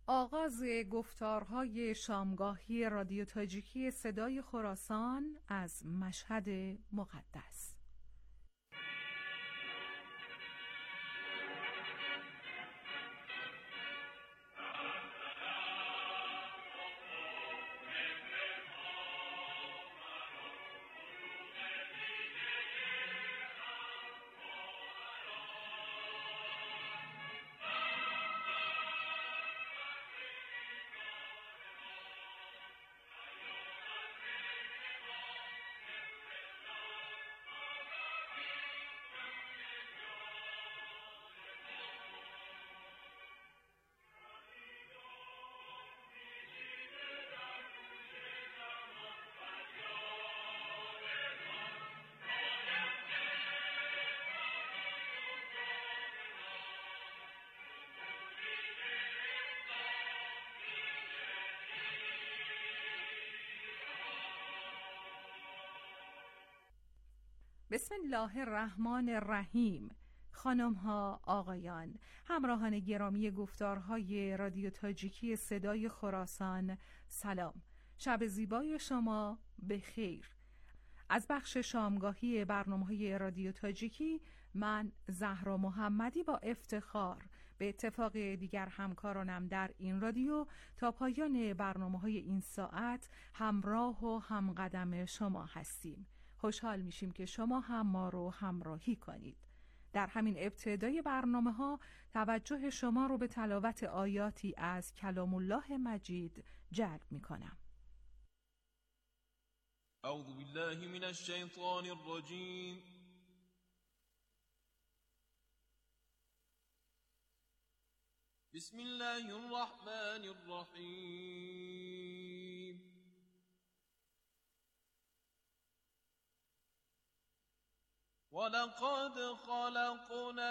آغاز گفتارهای شامگاهی رادیو تاجیکی صدای خراسان از مشهد مقدس. بسم الله الرحمن الرحیم. خانم ها، آقایان، همراهان گرامی گفتارهای رادیو تاجیکی صدای خراسان، سلام. شب زیبای شما به خیر. از بخش شامگاهی برنامه‌های رادیو تاجیکی من زهرا محمدی با افتخار به اتفاق دیگر همکارانم در این رادیو تا پایان برنامه‌های این ساعت همراه و همقدم شما هستیم. خوشحال میشیم که شما هم ما رو همراهی کنید. در همین ابتدای برنامه‌ها توجه شما رو به تلاوت آیاتی از کلام الله مجید جلب می‌کنم. اعوذ بالله من الشیطان الرجیم. بسم الله الرحمن الرحیم. ولقد خلقنا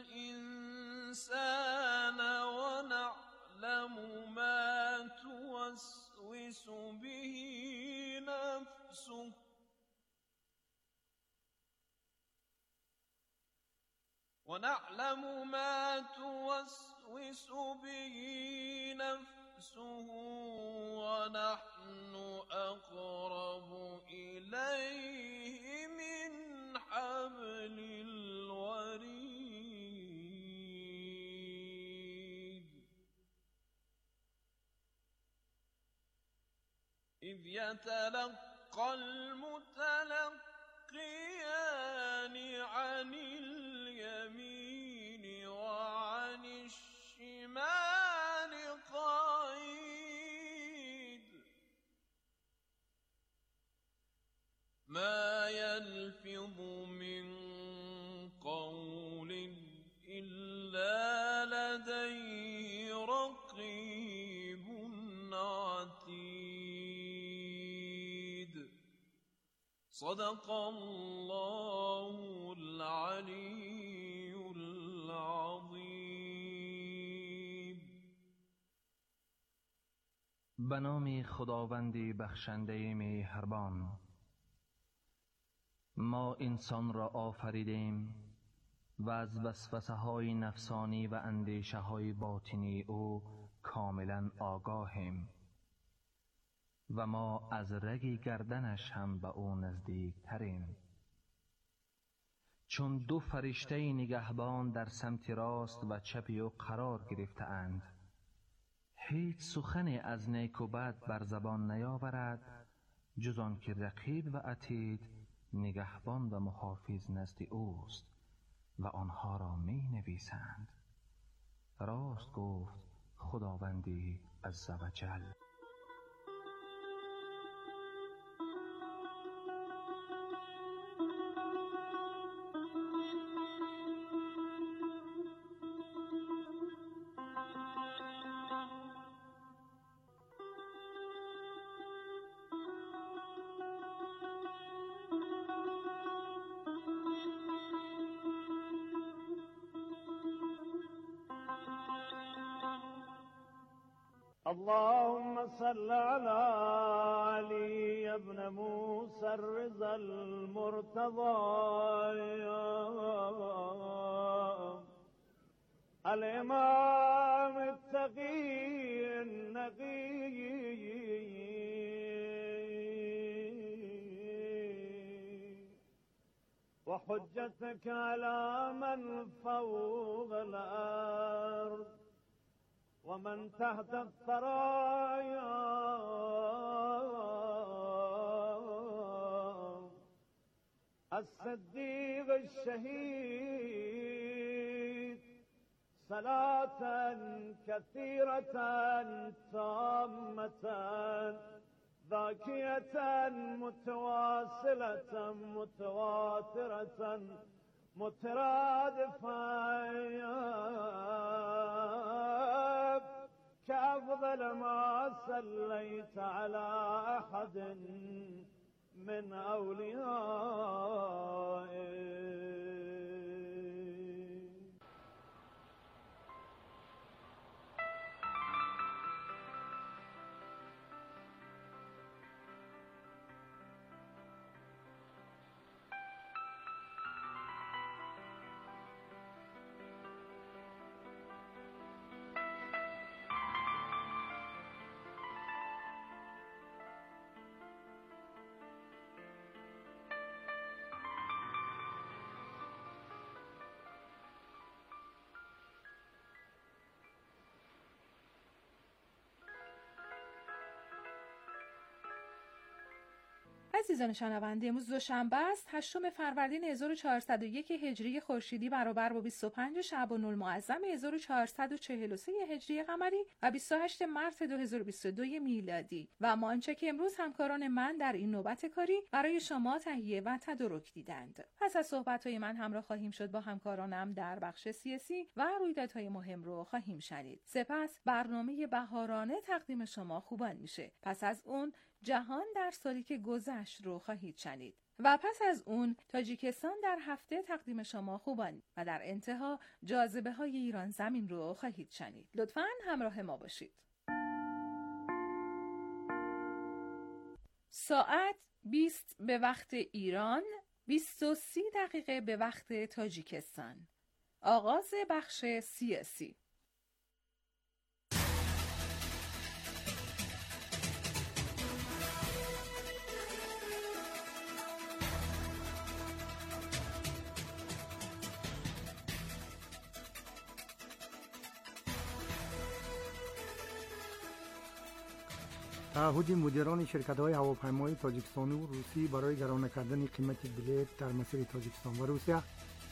الإنسان ونعلم ما توسوس به نفسه ونحن أقرب إليه من حبل الوريد إذ يتلقى المتلقيان عن اليمين وعن الشمال قعيد ما يلفظ من قول إلا لديه رقيب عتيد. صدق الله العلي العظيم. به نام خداوند بخشنده مهربان. ما انسان را آفریدیم و از وسوسه های نفسانی و اندیشه های باطنی او کاملا آگاهیم و ما از رگ گردنش هم به او نزدیک تریم. چون دو فرشته نگهبان در سمت راست و چپ او قرار گرفته اند، هیچ سخنی از نیک و بد بر زبان نیاورد جز آن که رقیب و عتید نگهبان و محافظ نزد اوست و آنها را می نویسند. راست گفت خداوندی عزوجل. اللهم صل على علي بن موسى الرضا المرتضى الإمام التقي النقي وحجتك على من فوق الأرض ومن تحت الثرايا الصديق الشهيد صلاة كثيرة تامة ذاكية متواصلة متواترة مترادفة كأفضل ما صليت على أحد من أوليائك. عزیزان شنونده، امروز دوشنبه است، 8 فروردین 1401 هجری خورشیدی برابر با 25 شعبان المعظم 1443 هجری قمری و 28 مارس 2022 میلادی. و ما آنچه که امروز همکاران من در این نوبت کاری برای شما تهیه و تدارک دیدند. پس از صحبت‌های من همراه خواهیم شد با همکارانم در بخش سیاسی و رویدادهای مهم رو خواهیم شنید. سپس برنامه بهارانه تقدیم شما خوبان میشه. پس از اون جهان در سالی که گذشت رو خواهید شنید و پس از اون تاجیکستان در هفته تقدیم شما خوبان و در انتها جاذبه های ایران زمین رو خواهید شنید. لطفاً همراه ما باشید. ساعت 20 به وقت ایران، 23 دقیقه به وقت تاجیکستان. آغاز بخش سیاسی. تعهد مدیران شرکت‌های هواپیمایی تاجیکستانی و روسی برای گران کردن قیمت بلیط در مسیر تاجیکستان و روسیه.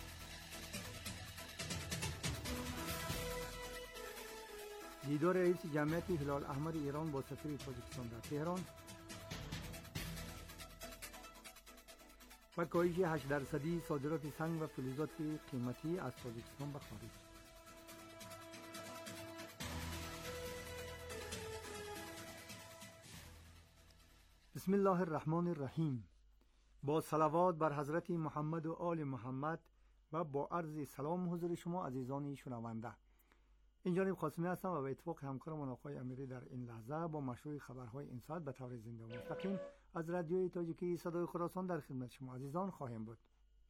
دیدار رئیس جمعیت هلال احمر ایران با سفیر تاجیکستان در تهران و کاهش 8% صادرات سنگ و فلزات قیمتی از تاجیکستان به خارج. بسم الله الرحمن الرحیم. با صلوات بر حضرت محمد و آل محمد و با عرض سلام حضور شما عزیزان شنونده. این جانب قاسمی هستم و به اتفاق همکارم آقای امیری در این لحظه با مشروع خبرهای این ساعت به طور زنده و مستقیم از رادیوی تاجیکی صدای خراسان در خدمت شما عزیزان خواهیم بود.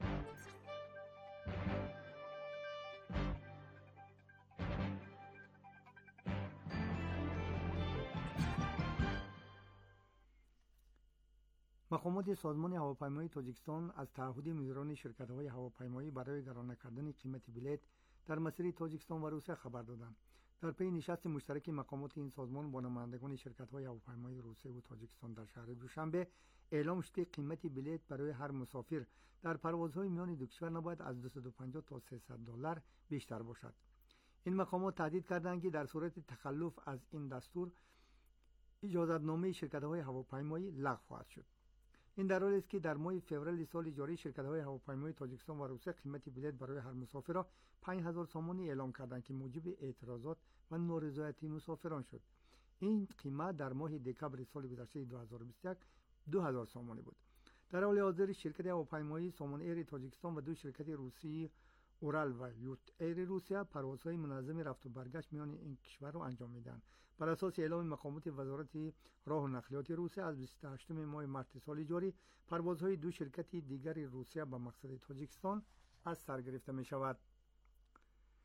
مقامات سازمان هواپیمایی تاجیکستان از تعهد مدیران شرکت‌های هواپیمایی برای گران کردن قیمت بلیط در مسیر تاجیکستان و روسیه خبر دادند. در پی نشست مشترک مقامات این سازمان با نمایندگان شرکت‌های هواپیمایی روسیه و تاجیکستان در شهر دوشنبه اعلام شد که قیمت بلیط برای هر مسافر در پروازهای میان دو کشور نباید از 250 تا 300 دلار بیشتر باشد. این مقامات تهدید کردند که در صورت تخلف از این دستور اجازتنامه شرکت‌های هواپیمایی لغو خواهد شد. این در حالی است که در ماه فوریه سال جاری شرکت‌های هواپیمایی تاجیکستان و روسیه قیمت بلیط برای هر مسافر را 5000 سامانی اعلام کردند که موجب اعتراضات و نارضایتی مسافران شد. این قیمت در ماه دکمبر سال گذشته 2021 2000 سامانی بود. در حال حاضر شرکت هواپیمایی سامان ایر تاجیکستان و دو شرکت روسی اورال و یوت ایر روسیه پروازهای منظم رفت و برگشت میان این کشور را انجام میدن. بر اساس اعلام مقامات وزارت راه و نقلیات روسیه از 28 ماه مارس سال جاری پروازهای دو شرکت دیگر روسیه به مقصد تاجیکستان از سر گرفته می شود.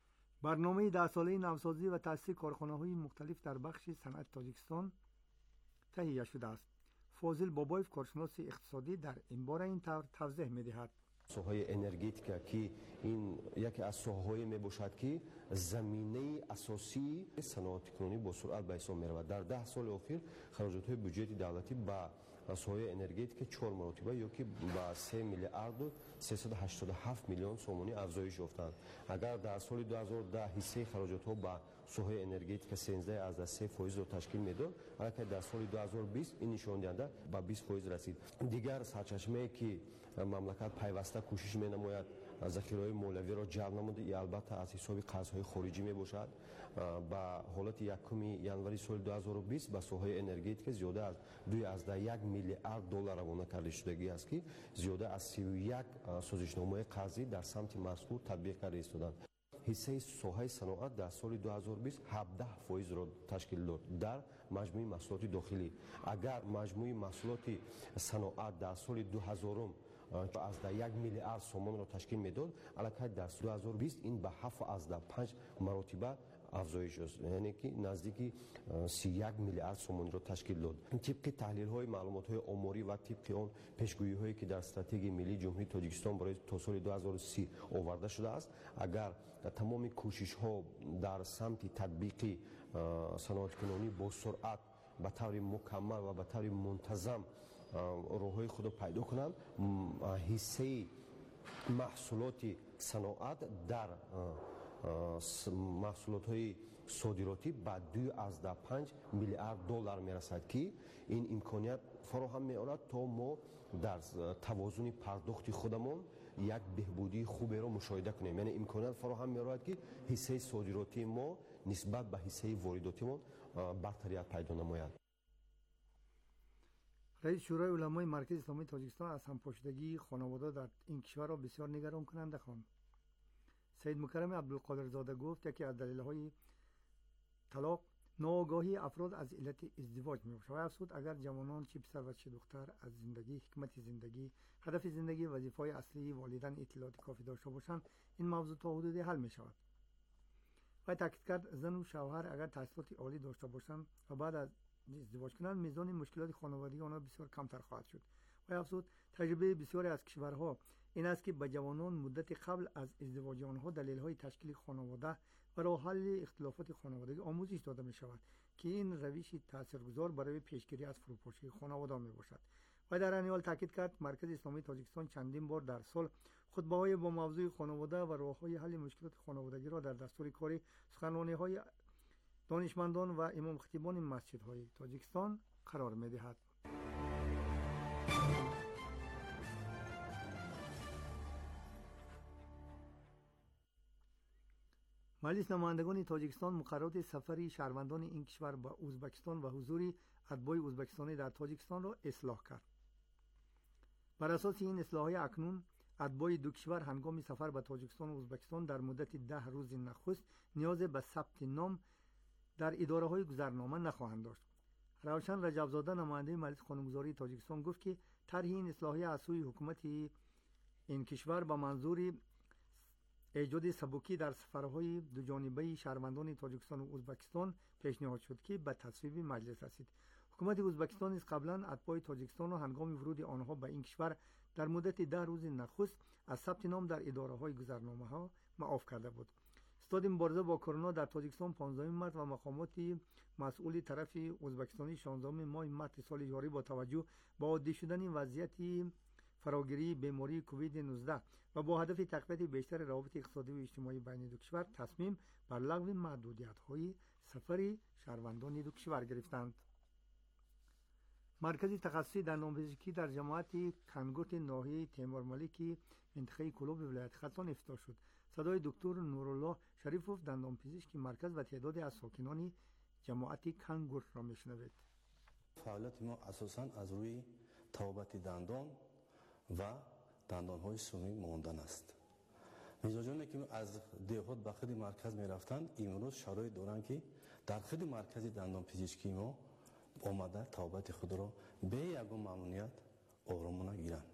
برنامه 10 ساله نوسازی و تأسیس کارخانه‌های مختلف در بخش صنعت تاجیکستان تهیه شده است. فاضل بابایف کارشناس اقتصادی در این باره این توضیح می‌دهد. سوهای انرژیتیکا که این یکی از سوهای میباشد که زمینه اساسی صنعت کنونی با سرعت به حساب میرود. در 10 سال اخیر خراجات های بودجه دولتی با سوهای انرژیتیک 4 مرتبه یا که با 3 میلیارد و 387 میلیون سومانی افزایش یافتند. اگر در سال 2010 حصه خراجات ها با سوهای انرژیتیک 13% را تشکیل میداد، البته در سال 2020 این نشان دهنده به 20% رسید. دیگر سرچشمه‌ای که مملکت پیوسته کوشش می‌نماید ذخیره‌های مولوی را جلب نموده، البته از حساب قرض‌های خارجی میباشد. با حالت 1 ینوری سال 2020 به سوهای انرژیتیک زیاده از 2.1 میلیارد دلار روانه کرده شدگی است که زیاده از 31 سازشنامه قرضی در سمت مذکور تطبیق کرده ایستادند. حصه سوهای صنعت در سال 2020 17% را تشکیل داد در مجموع محصولات داخلی. اگر مجموع محصولات صنعت در سال 2000 از 1 میلیارد سوم را تشکیل میداد، البته در 2020 این به 7.5 مرتبه افزایش است، یعنی که نزدیک 31 میلیارد سوم را تشکیل داد. طبق تحلیل های معلومات های آماری و طبق آن پیشگویی هایی که در استراتژی ملی جمهوری تاجیکستان برای تا سال 2030 آورده شده است، اگر تمام کوشش ها در سمت تطبیق صنعت کنونی با سرعت به طور مکمل و به طور منتظم راههای خود پیدا کنند، حصه محصولات صنعت در محصولات های صادراتی به 2.5 میلیارد دلار میرسد که این امکانیت فراهم می‌آورد تا ما در توازن پرداخت خودمان یک بهبودی خوبی را مشاهده کنیم. یعنی امکانیت فراهم می‌آورد که حصه صادراتی ما نسبت به حصه وارداتی ما برتریت پیدا نماید. رئیس شورای علمای مرکز اسلامی تاجیکستان از همپاشیدگی خانواده در این کشور را بسیار نگران کننده خواند. سید مکرم عبدالقادرزاده گفت یکی از دلایل طلاق ناآگاهی افراد از علت ازدواج میباشد و افزود اگر جوانان چه پسر و چه دختر از زندگی، حکمت زندگی، هدف زندگی و وظیفه‌های اصلی والدین اطلاعات کافی داشته باشند، این موضوع تا حدودی حل میشود. و تاکید کرد زن و شوهر اگر تحصیلات عالی داشته باشند و بعد از ازدواج کنند، میزان مشکلات خانوادگی آنها بسیار کمتر خواهد شد. و افزود تجربه بسیاری از کشورها این است که به جوانان مدت قبل از ازدواج آنها دلایل تشکیل خانواده و راه حل اختلافات خانوادگی آموزش داده می شود که این روش تاثیرگذار برای پیشگیری از فروپاشی خانواده می باشد. و در این حال تاکید کرد مرکز اسلامی تاجیکستان چندین بار در سال خطبه‌های با موضوع خانواده و راه‌های حل مشکلات خانوادگی را در دستور کاری سخنرانی‌های دانشمندان و امام خطیبان مسجدهای تاجیکستان قرار می دهد. مجلس نمایندگان تاجیکستان مقررات سفری شهروندان این کشور به ازبکستان و حضور اتباع ازبکستانی در تاجیکستان را اصلاح کرد. بر اساس این اصلاح‌های اکنون اتباع دو کشور هنگام سفر به تاجیکستان و ازبکستان در مدت 10 روز نخست نیاز به ثبت نام در اداره‌های گذرنامه نخواهند داشت. روشن رجبزاده نماینده مجلس قانونگذاری تاجیکستان گفت که طرح این اصلاحی از سوی حکومت این کشور با منظور ایجاد سبکی در سفرهای دو جانبه شهروندان تاجیکستان و ازبکستان پیشنهاد شد که به تصویب مجلس رسید. حکومت ازبکستان نیز قبلا اتباع تاجیکستان را هنگام ورود آنها به این کشور در مدت 10 روز نخست از ثبت نام در اداره‌های گذرنامه‌ها معاف کرده بود. استاد مبارزه با کرونا در تاجیکستان 15 مارس و مقامات مسئول طرف ازبکستانی 16 ماه مارس سال جاری با توجه به عادی شدن وضعیت فراگیری بیماری کووید 19 و با هدف تقویت بیشتر روابط اقتصادی و اجتماعی بین دو کشور تصمیم بر لغو محدودیت‌های سفری شهروندان دو کشور گرفتند. مرکز تخصصی دندانپزشکی در جماعت کنگوت ناحیه تیمور ملکی منطقه کلوب ولایت خراسان افتتاح شد. صدای دکتر نورالله شریفوف دندانپزشک مرکز و تعدادی از ساکنان جماعت کنگوت را میشنوید. فعالیت ما اساساً از روی طبابت دندان و دندان‌های سومی ماندن است. مزاجانی که از دهات به خود مرکز می‌رفتند امروز شرایط دارند که در خود مرکز دندانپزشکی ما آمده طبابت خود را به یگان ممنوعیت آرامانه گیرند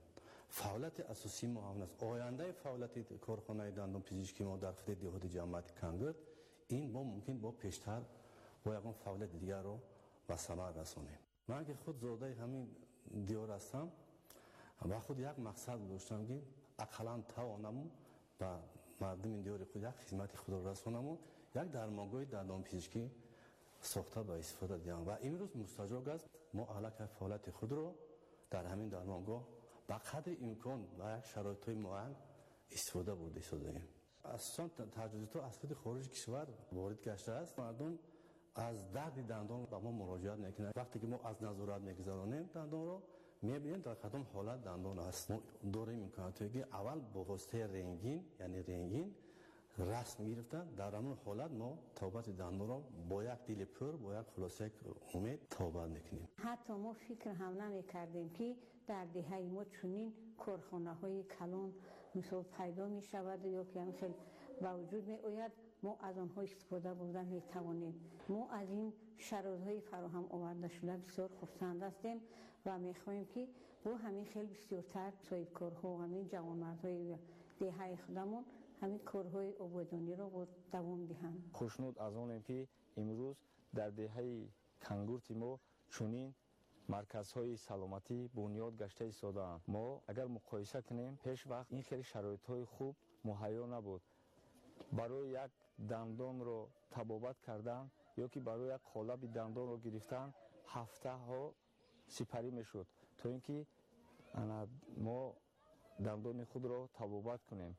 فعالیت اساسی ما هم است. آینده فعالیت کارخانه دندان پزشکی ما در خطه دهات جمعیت کنگرد این ما ممکن با پیشتر با یکم فعالیت دیگر رو به ثمر رسانیم. من که خود زاده همین دیار هستم و خود یک مقصد داشتم که اقلا توانم به مردم این دیار خود یک خدمت خود را رسانم، یک درمانگاه دندان پزشکی ساخته به استفاده دیم و امروز مستجاب است ما علاقه فعالیت خود رو در همین درمانگاه با قدر امکان و یک شرایط معین استفاده برده سازیم. اساساً تجهیزات از خارج کشور وارد گشته است. مردم از درد دندان به ما مراجعت میکنند. وقتی که ما از نظارت میگذرانیم دندان رو میبینیم در کدام حالت دندان است. ما داریم امکاناتی که اول با واسطه رنگین رسم گرفتن در همون حالت ما توبت دندان رو با یک دل پر با یک خلاصه امید توبت میکنیم. حتی ما فکر هم نمی کردیم که در دهه ما چنین کارخانه های کلان مثلا پیدا می شود یا که هم خیلی با وجود می آید ما از آنها استفاده بردن می توانیم. ما از این شرایط های فراهم آورده شده بسیار خرسند هستیم و می خواهیم که با همین خیلی بسیارتر صاحب کارها و همین جوانمردهای دهه خودمون همین کارهای آبادانی را با دوام دهند. خوشنود از آنیم که امروز در دهه کنگرد ما چنین مرکزهای سلامتی بنیاد گشته ایستاده‌اند. ما اگر مقایسه کنیم پیش وقت این خیلی شرایط‌های خوب مهیا نبود. برای یک دندان رو طبابت کردن یا که برای یک قالب دندان رو گرفتن هفته ها سپری میشد تا اینکه ما دندان خود رو طبابت کنیم.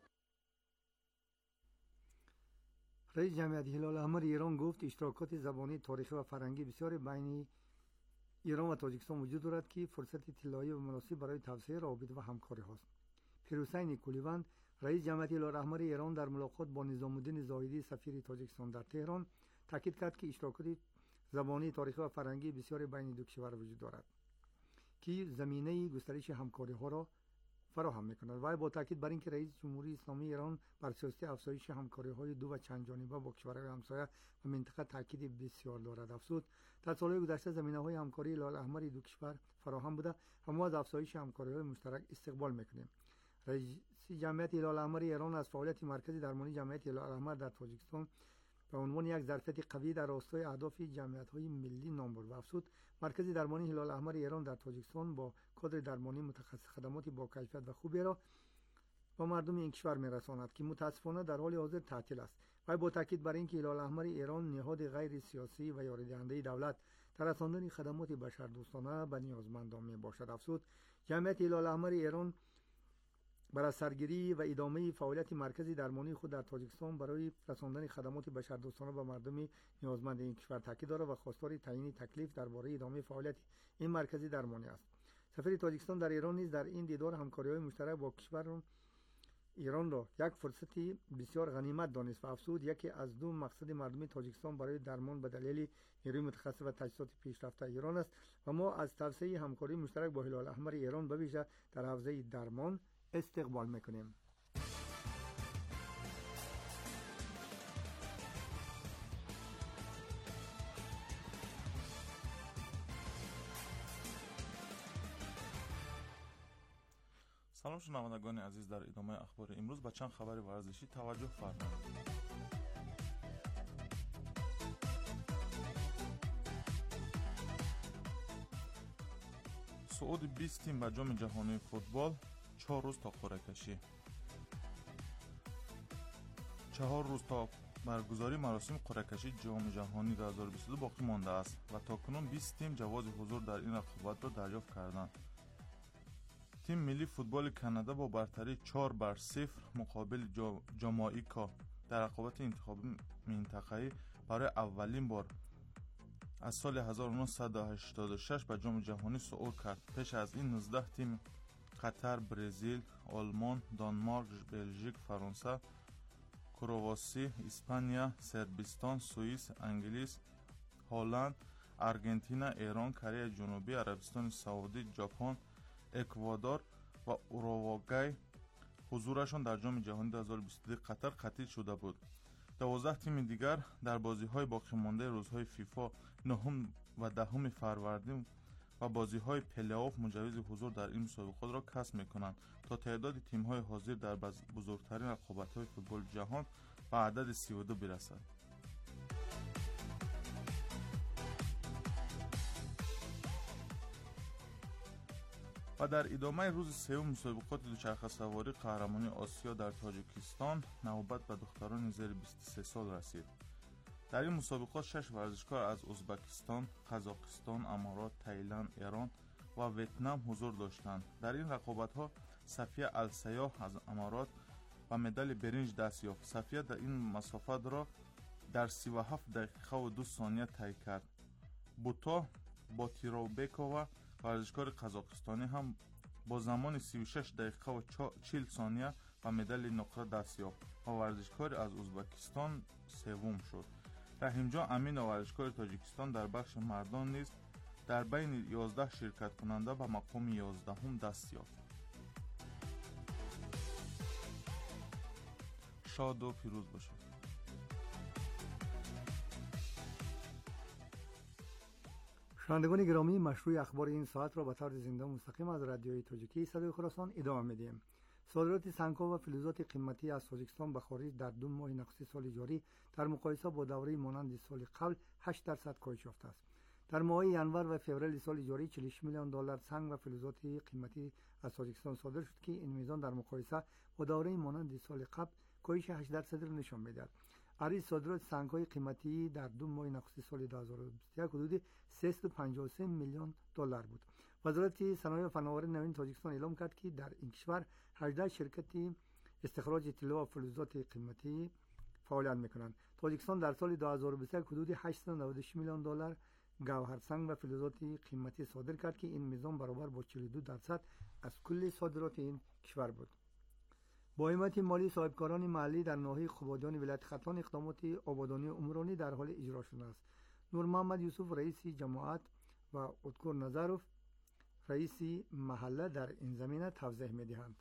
رئیس جمعیت هلال احمر ایران گفت اشتراکات زبانی، تاریخی و فرهنگی بسیاری بین ایران و تاجیکستان وجود دارد که فرصت طلایی و مناسب برای توسعه روابط و همکاری هاست. پیروزحسین کولیوند رئیس جمعیت هلال احمر ایران در ملاقات با نظام الدین زاهدی سفیر تاجیکستان در تهران تاکید کرد که اشتراکات زبانی، تاریخی و فرهنگی بسیاری بین دو کشور وجود دارد که زمینه گسترش همکاری ها را فراهم می‌کند. و با تاکید بر اینکه رئیس جمهوری اسلامی ایران بر سیاست افزایش همکاری‌های دو و چند جانبه با کشورهای همسایه و منطقه تاکید بسیار دارد. افزود در سال‌های گذشته زمینه‌های همکاری هلال احمر دو کشور فراهم بوده و ما از افزایش همکاری‌های مشترک استقبال می‌کنیم. رئیس جمعیت هلال احمر ایران از فعالیت مرکز درمانی جمعیت هلال احمر در تاجیکستان به عنوان یک ظرفیت قوی در راستای اهداف جمعیت‌های ملی نام برد و افزود مرکز درمانی هلال احمر ایران در تاجیکستان با کادر درمانی متخصص خدمات با کیفیت و خوبی را با مردم این کشور می‌رساند که متاسفانه در حال حاضر تعطیل است. و با تاکید بر اینکه هلال احمر ایران نهاد غیر سیاسی و یاریدهنده دولت در رساندن خدمات بشردوستانه به نیازمندان میباشد. افزود جمعیت هلال احمر ایران برای سرگیری و ادامه فعالیت مرکزی درمانی خود در تاجیکستان برای رساندن خدمات بشردوستانه به مردم نیازمند این کشور تاکید دارد و خواستار تعیین تکلیف درباره ادامه فعالیت این مرکزی درمانی است. سفیر تاجیکستان در ایران نیز در این دیدار همکاری‌های مشترک با کشور ایران را یک فرصت بسیار غنیمت دانست و افزود یکی از دو مقصد مردم تاجیکستان برای درمان به دلیل نیروی متخصص و تجهیزات پیشرفته ایران است و ما از توسعه همکاری مشترک با هلال احمر ایران به ویژه در حوزه درمان استقبال میکنیم. سلام شنوندگان عزیز، در ادامه اخبار امروز به چند خبر ورزشی توجه فرمایید. صعود 20 تیم به جام جهانی فوتبال 4 روز تا قرعه کشی. 4 روز تا برگزاری مراسم قرعه کشی جام جهانی 2022 باقی مانده است و تاکنون 20 تیم جواز حضور در این رقابت را دریافت کردند. تیم ملی فوتبال کانادا با برتری 4-0 مقابل جامائیکا در رقابت انتخابی منطقه‌ای برای اولین بار از سال 1986 به جام جهانی صعود کرد. پیش از این 19 تیم قطر، برزیل، آلمان، دانمارک، بلژیک، فرانسه، کرواسی، اسپانیا، صربستان، سوئیس، انگلیس، هلند، آرژانتین، ایران، کره جنوبی، عربستان سعودی، ژاپن، اکوادور و اوروگوئه حضورشان در جام جهانی 2022 قطر قطعی شده بود. 12 تیم دیگر در بازی‌های باقی مانده روزهای فیفا 9 و 10 فروردین و بازی‌های پلی‌آف مجوز حضور در این مسابقات را کسب می‌کنند تا تعداد تیم‌های حاضر در بزرگترین رقابت‌های فوتبال جهان به عدد 32 برسد. و در ادامه روز سوم مسابقات دوچرخه سواری قهرمانی آسیا در تاجیکستان نوبت به دختران زیر 23 سال رسید. در این مسابقات 6 ورزشکار از ازبکستان، قزاقستان، امارات، تایلند، ایران و ویتنام حضور داشتند. در این رقابت‌ها صفیه السیاح از امارات و مدال برنج دست یافت. صفیه در این مسافت را در 37 دقیقه و 2 ثانیه طی کرد. بوتا باتیروبکووا ورزشکار قزاقستانی هم با زمان 36 دقیقه و 40 ثانیه و مدال نقره دست یافت و ورزشکار از ازبکستان سوم شد. رحیمجان امین ورزشکار تاجیکستان در بخش مردان نیز در بین 11 شرکت کننده به مقام 11 دست یافت. شاد و پیروز باشید. شنوندگان گرامی، مشروع اخبار این ساعت را به طور زنده و مستقیم از رادیوی تاجیکی صدای خراسان ادامه میدیم. صادرات سنگ‌ها و فلزات قیمتی از تاجیکستان به خارج در 2 ماه نخست سال جاری در مقایسه با دوره مانند سال قبل 8% کاهش یافته است. در ماه ینور و فوریه سال جاری 46 میلیون دلار سنگ و فلزات قیمتی از تاجیکستان صادر شد که این میزان در مقایسه با دوره مانند سال قبل کاهش 8% را نشان می‌دهد. عرض صادرات سنگ‌های قیمتی در 2 ماه نخست سال 2021 حدود 353 میلیون دلار بود. وزارت صنایع و فناوری نوین تاجیکستان اعلام کرد که در این کشور 18 شرکت استخراج طلا و فلزات قیمتی فعالیت می‌کنند. تاجیکستان در سال 2021 حدود 896 میلیون دلار گوهرسنگ و فلزات قیمتی صادر کرد که این میزان برابر با 42% از کل صادرات این کشور بود. با حمایت مالی صاحبکاران محلی در ناحیه خوبادیان ولایت ختلان اقدامات آبادانی عمرانی در حال اجرا شده است. نور محمد یوسف رئیس جماعت و ادکور نظروف رئیس محله در این زمینه توضیح می‌دهند.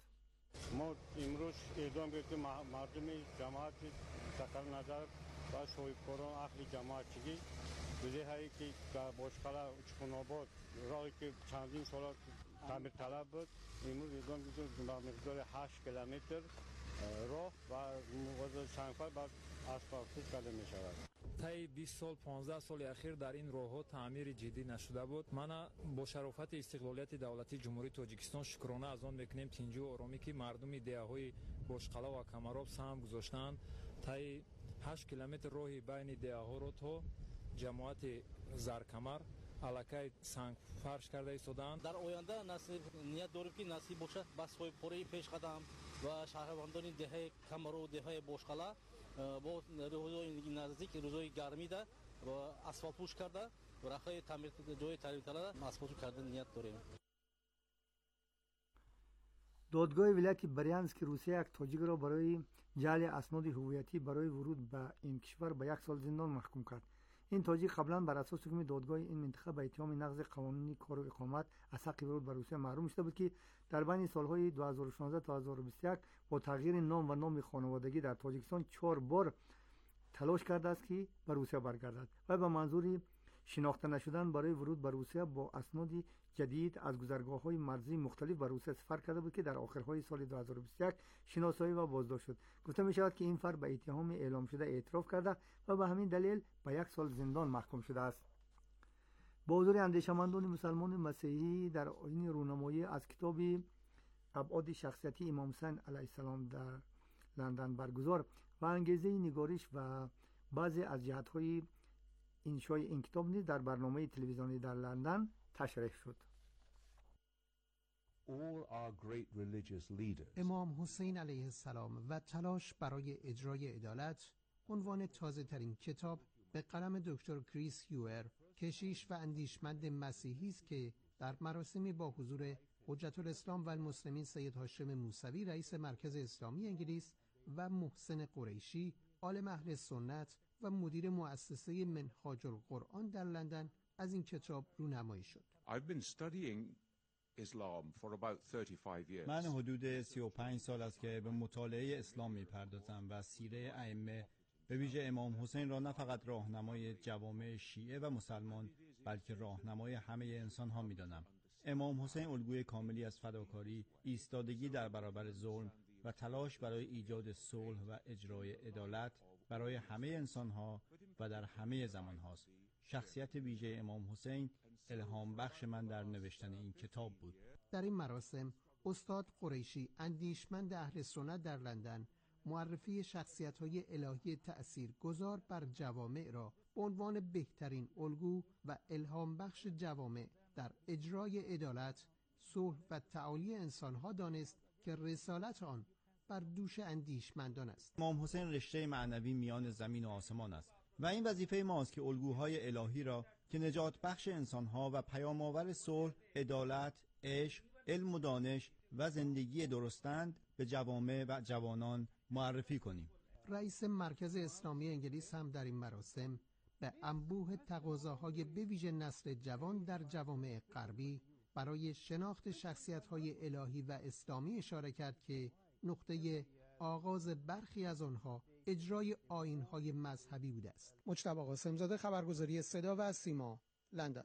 ما امروز اعلام کردیم مردم جماعت تکر نظر و صاحبکاران اهل جماعت چگی بزهایی که باشقلا چخوناباد راهی که چندین سال تعمیر طلب بود امروز اعلام کردیم با مقدار 8 کیلومتر راه و موازه سنگ‌ها بعد اسفالت کرده می شود. طی 20 سال 15 سال اخیر در این راه‌ها تعمیر جدی نشده بود. من با شرافت استقلالیت دولتی جمهوری تاجیکستان شکرانه از آن میکنیم تینجو آرامی که مردم دهه‌های باشقلا و کمراب سهم گذاشتند. طی 8 کیلومتر راهی بین دهه‌ها را تا جماعت زرکمر علاقه سنگ فرش کرده ایستادند. در آینده نصیب نیت داریم که نصیب باشد با صاحبکاری پیش قدم و شهروندان دهه کمر و دهه باشقلا با روزهای نزدیک روزهای گرمی ده و اسفالت پوش کرده و رخای تعمیر جای تعمیر طلب اسفالت کردن نیت داریم. دادگاه ولایت بریانسک روسیه یک تاجیک را برای جعل اسناد هویتی برای ورود به این کشور به 1 سال زندان محکوم کرد. این تاجیک قبلا بر اساس حکم دادگاه این منطقه به اتهام نقض قوانین کار و اقامت از حق ورود به روسیه محروم شده بود که در بین سالهای 2016 تا 2021 با تغییر نام و نام خانوادگی در تاجیکستان 4 بار تلاش کرده است که به روسیه برگردد و به منظور شناخته نشدن برای ورود به روسیه با اسناد جدید از گذرگاه‌های مرزی مختلف به روسیه سفر کرده بود که در آخرهای سال 2021 شناسایی و بازداشت شد. گفته می شود که این فرد به اتهام اعلام شده اعتراف کرده و به همین دلیل به 1 سال زندان محکوم شده است. با حضور اندیشمندان مسلمان مسیحی در این رونمایی از کتاب ابعاد شخصیتی امام حسین علیه السلام در لندن برگزار و انگیزه نگارش و بعضی از جهت‌های انشای این کتاب نیز در برنامه تلویزیونی در لندن تشریح شد. امام حسین علیه السلام و تلاش برای اجرای عدالت عنوان تازه ترین کتاب به قلم دکتر کریس هیور، کشیش و اندیشمند مسیحی است که در مراسمی با حضور حجت الاسلام و المسلمین سید هاشم موسوی رئیس مرکز اسلامی انگلیس و محسن قریشی عالم اهل سنت و مدیر مؤسسه منهاج القرآن در لندن از این کتاب رونمایی شد. من حدود 35 سال است که به مطالعه اسلام می‌پردازم و سیره ائمه به ویژه امام حسین را نه فقط راهنمای جوامع شیعه و مسلمان بلکه راهنمای همه انسان‌ها می‌دانم. امام حسین الگوی کاملی از فداکاری، ایستادگی در برابر ظلم و تلاش برای ایجاد صلح و اجرای عدالت برای همه انسان‌ها و در همه زمان‌هاست. شخصیت ویژه امام حسین الهام بخش من در نوشتن این کتاب بود. در این مراسم استاد قریشی، اندیشمند اهل سنت در لندن، معرفی شخصیت‌های الهی تأثیرگذار بر جوامع را به عنوان بهترین الگو و الهام بخش جوامع در اجرای عدالت، صلح و تعالی انسان‌ها دانست که رسالت آن بر دوش اندیشمندان است. امام حسین رشته معنوی میان زمین و آسمان است و این وظیفه ماست که الگوهای الهی را که نجات بخش انسان‌ها و پیام آور صلح، عدالت، عشق، علم و دانش و زندگی درستند به جوامع و جوانان معرفی کنیم. رئیس مرکز اسلامی انگلیس هم در این مراسم به انبوه تقاضاهای به ویژه نسل جوان در جوامع غربی برای شناخت شخصیت‌های الهی و اسلامی اشاره کرد که نقطه آغاز برخی از آنها اجرای آیین‌های مذهبی بوده است. مجتبی قاسم‌زاده، خبرگزاری صدا و سیما، لندن.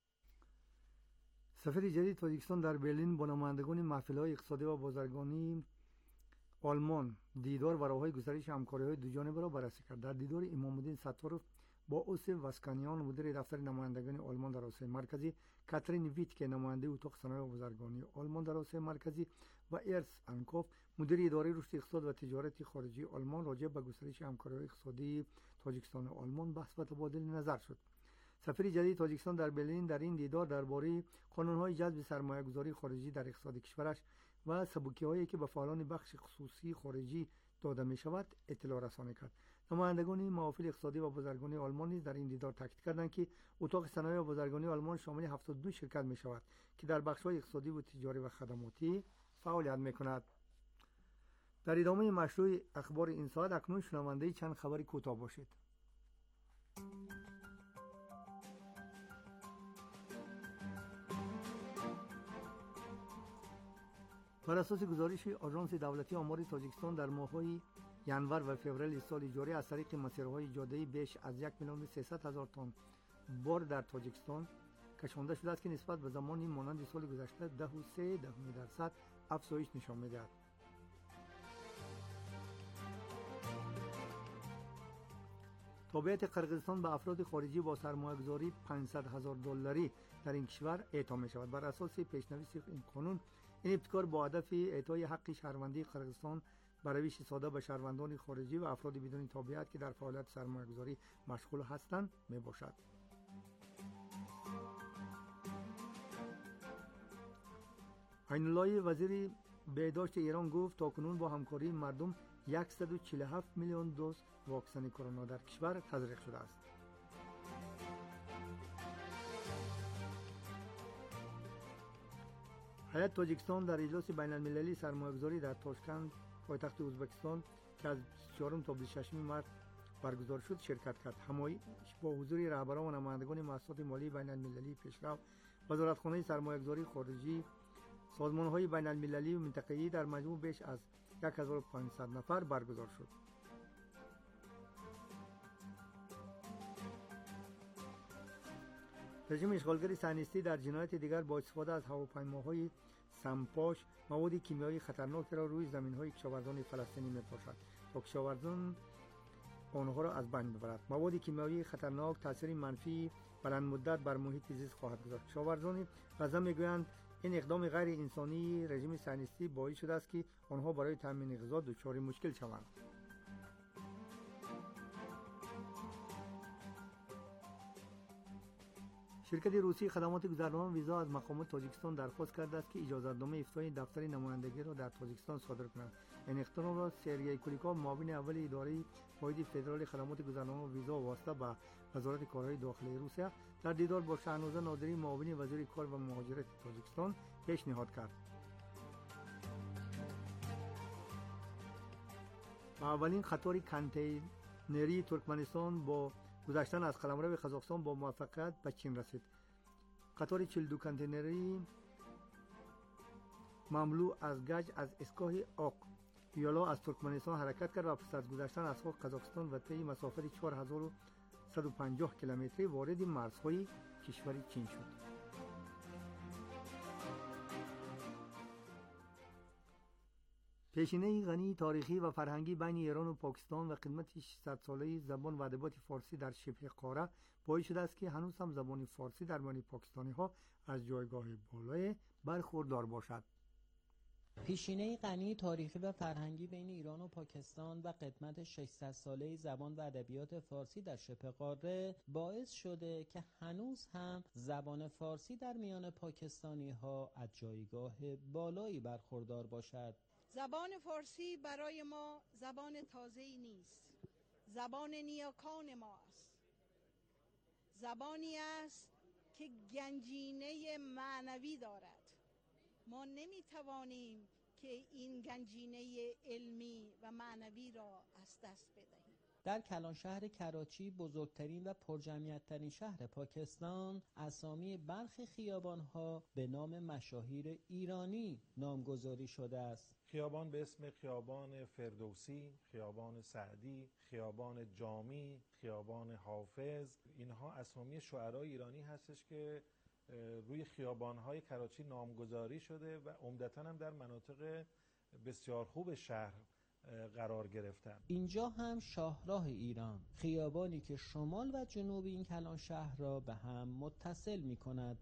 سفیر جدید تاجیکستان در برلین با نمایندگان محفل‌های اقتصادی و بازرگانی آلمان دیدار و راه‌های گسترش همکاری‌های دوجانبه را بررسی کرد. در دیدار امام‌الدین ستاروف با اوسیف واسکانیان مدیر دفتر نمایندگان آلمان در آسیای مرکزی، کاترین ویتکه نماینده اتاق صنایع و بازرگانی آلمان در آسیای مرکزی و ارس انکوف مدیر اداره رشد اقتصاد و تجارت خارجی آلمان راجع به گسترش همکاری‌های اقتصادی تاجیکستان و آلمان بحث و تبادل نظر شد. سفیر جدید تاجیکستان در برلین در این دیدار درباره قانون‌های جذب سرمایه‌گذاری خارجی در اقتصاد کشورش و سبکی‌هایی که به فعالان بخش خصوصی خارجی داده می‌شود اطلاع رسانی کرد. نمایندگان محافل اقتصادی و بازرگانی آلمان نیز در این دیدار تاکید کردند که اتاق صنایع و بازرگانی آلمان شامل 72 شرکت می‌شود که در بخش‌های اقتصادی و تجاری و خدماتی فعالیت می‌کند. در ادامه مشروع اخبار این ساعت اکنون شنونده چند خبر کوتاه باشید. بر اساس گزارش آژانس دولتی آمار تاجیکستان در ماه‌های ینور و فوریه سال جاری از طریق مسیرهای جاده‌ای بیش از 1,300,000 تن بار در تاجیکستان کشانده شده است که نسبت به زمانی مانند سال گذشته 10.3% افزایش نشان می‌دهد. تابعیت قرقیزستان به افراد خارجی با سرمایه‌گذاری $500,000 در این کشور اعطا می‌شود. بر اساس پیشنویس این قانون این ابتکار با هدف اعطای حق شهروندی قرقیزستان به روش ساده به شهروندان خارجی و افراد بدون تابعیت که در فعالیت سرمایه‌گذاری مشغول هستند میباشد. عین الله وزیر بهداشت ایران گفت تاکنون با همکاری مردم 147 میلیون دوز واکسن کرونا در کشور تزریق شده است. هیئت تاجیکستان در اجلاس بین المللی سرمایه‌گذاری در تاشکند پایتخت ازبکستان که از 24 تا 26 مارس برگزار شد شرکت کرد. همایش با حضور رهبران و نمایندگان مؤسسات مالی بین المللی پیشرو، وزارتخانه سرمایه‌گذاری خارجی، سازمان‌های بین المللی و منطقه‌ای در مجموع بیش از 1500 نفر برگزار شد. رژیم اشغالگر صهیونیستی در جنایت دیگر با استفاده از هواپیماهای سمپاش مواد کیمیایی خطرناک را روی زمین‌های کشاورزان فلسطینی می‌پاشد تا کشاورزان آنها را از بین ببرد. مواد کیمیایی خطرناک تاثیر منفی بلند مدت بر محیط زیست خواهد گذاشت. کشاورزان غزه می‌گویند این اقدام غیر انسانی رژیم صهیونیستی باعث شده است که آنها برای تامین غذا دچار مشکل شوند. شرکت روسی خدمات گذرنامه ویزا از مقامات تاجیکستان درخواست کرده است که اجازه‌نامه افتای دفتر نمایندگی را در تاجیکستان صادر کنند. این اقدام را سرگئی کولیکوف معاون اول اداره واحد فدرال خدمات گذرنامه ویزا واسطه به وزارت کارهای داخلی روسیه در دیدار با شاهنوزه نادری معاون وزیر کار و مهاجرت تاجیکستان پیشنهاد کرد. اولین قطار کانتینری ترکمنستان با گذشتن از قلمرو قزاقستان با موفقیت به چین رسید. قطار 42 کانتینری مملو از گچ از ایستگاه آق یالا از ترکمنستان حرکت کرد و پس از گذشتن از قزاقستان و طی مسافت 150 کیلومتری وارد مرزهای کشور چین شد. پیشینه غنی تاریخی و فرهنگی بین ایران و پاکستان و خدمت 600 ساله زبان و ادبیات فارسی در شبه قاره باعث شده است که هنوز هم زبان فارسی در میان پاکستانی ها از جایگاه بالای برخوردار باشد. پیشینه غنی تاریخی و فرهنگی بین ایران و پاکستان و خدمت 600 ساله زبان و ادبیات فارسی در شبه قاره باعث شده که هنوز هم زبان فارسی در میان پاکستانی ها از جایگاه بالایی برخوردار باشد. زبان فارسی برای ما زبان تازه‌ای نیست. زبان نیاکان ما است. زبانی است که گنجینه معنوی دارد. ما نمیتوانیم که این گنجینه علمی و معنوی را از دست بدهیم. در کلان شهر کراچی، بزرگترین و پرجمعیت‌ترین شهر پاکستان، اسامی برخی خیابان‌ها به نام مشاهیر ایرانی نامگذاری شده است. خیابان به اسم خیابان فردوسی، خیابان سعدی، خیابان جامی، خیابان حافظ، اینها اسامی شعرای ایرانی هستش که روی خیابان‌های کراچی نامگذاری شده و عمدتاً هم در مناطق بسیار خوب شهر قرار گرفتن. اینجا هم شاهراه ایران، خیابانی که شمال و جنوب این کلان شهر را به هم متصل می کند.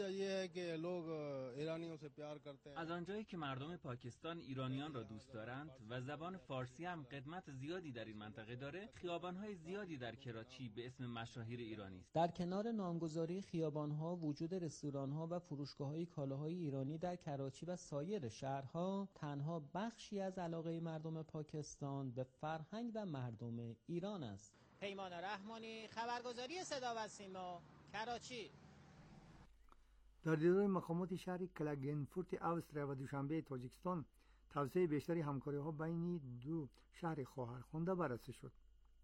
از آنجایی که مردم پاکستان ایرانیان را دوست دارند و زبان فارسی هم قدمت زیادی در این منطقه داره، خیابان‌های زیادی در کراچی به اسم مشاهیر ایرانی است. در کنار نامگذاری خیابان‌ها، وجود رستوران‌ها و فروشگاه‌های کالاهای ایرانی در کراچی و سایر شهرها تنها بخشی از علاقه مردم پاکستان به فرهنگ و مردم ایران است. پیمان رحمانی، خبرگزاری صدا و سیما، کراچی. در دیدار مقامات شهر کلاگنفورت اوستریا و دوشنبه تاجیکستان توسعه بیشتری همکاری‌ها بین دو شهر خواهرخوانده بررسی شد.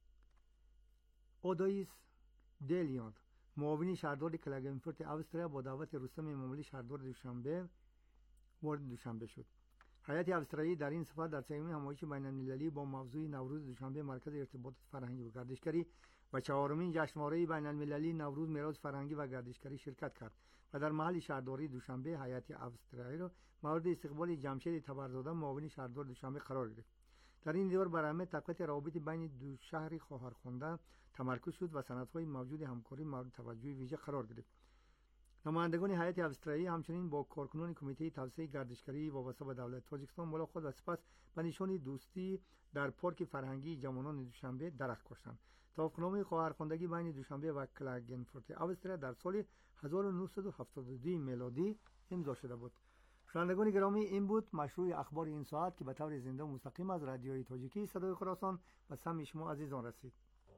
اودایس دلیان، معاون شهردار کلاگنفورت اوستریا، با دعوت رستم امامی شهردار دوشنبه وارد دوشنبه شد. هیئت اوسترالیایی در این سفر در سومین همایش بین‌المللی با موضوع نوروز دوشنبه مرکز ارتباطات فرهنگی و گردشگری و چهارمین جشنواره بین‌المللی نوروز میراث فرهنگی و گردشگری شرکت کرد و در محل شهرداری دوشنبه هیئت اوسترالیایی را مورد استقبال جمشید تبرزاده معاون شهردار دوشنبه قرار گرفت. در این دیدار بر اهمیت تقویت روابط بین دو شهر خواهرخوانده تمرکز شد و سندهای موجود همکاری مورد توجه ویژه قرار گرفت. نمایندگان هیئت اوسترالیایی همچنین با کارکنان کمیته توسعه گردشگری وابسته به دولت تاجیکستان ملاقات و سپس به نشان دوستی در پارک فرهنگی جوانان دوشنبه درخت کاشتند. توافقنامه خواهرخواندگی بین دوشنبه و کلاگنفورت اوستریا در سال 1972 میلادی امضا شده بود. شنوندگان گرامی، این بود مشروع اخبار این ساعت که به طور زنده و مستقیم از رادیوی تاجیکی صدای خراسان و سمع شما عزیزان رسید.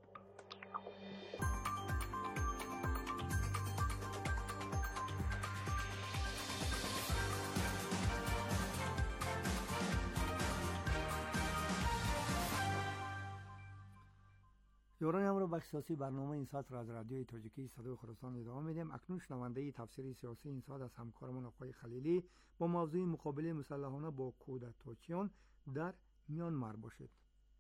یاران همراه بخش سیاسی برنامه این ساعت را از رادیوی تاجیکی صدای خراسان ادامه میدیم. اکنون شنونده تفسیر سیاسی این ساعت از همکارمون آقای خلیلی با موضوع مقابله مسلحانه با کودتاچیان در میانمار باشد.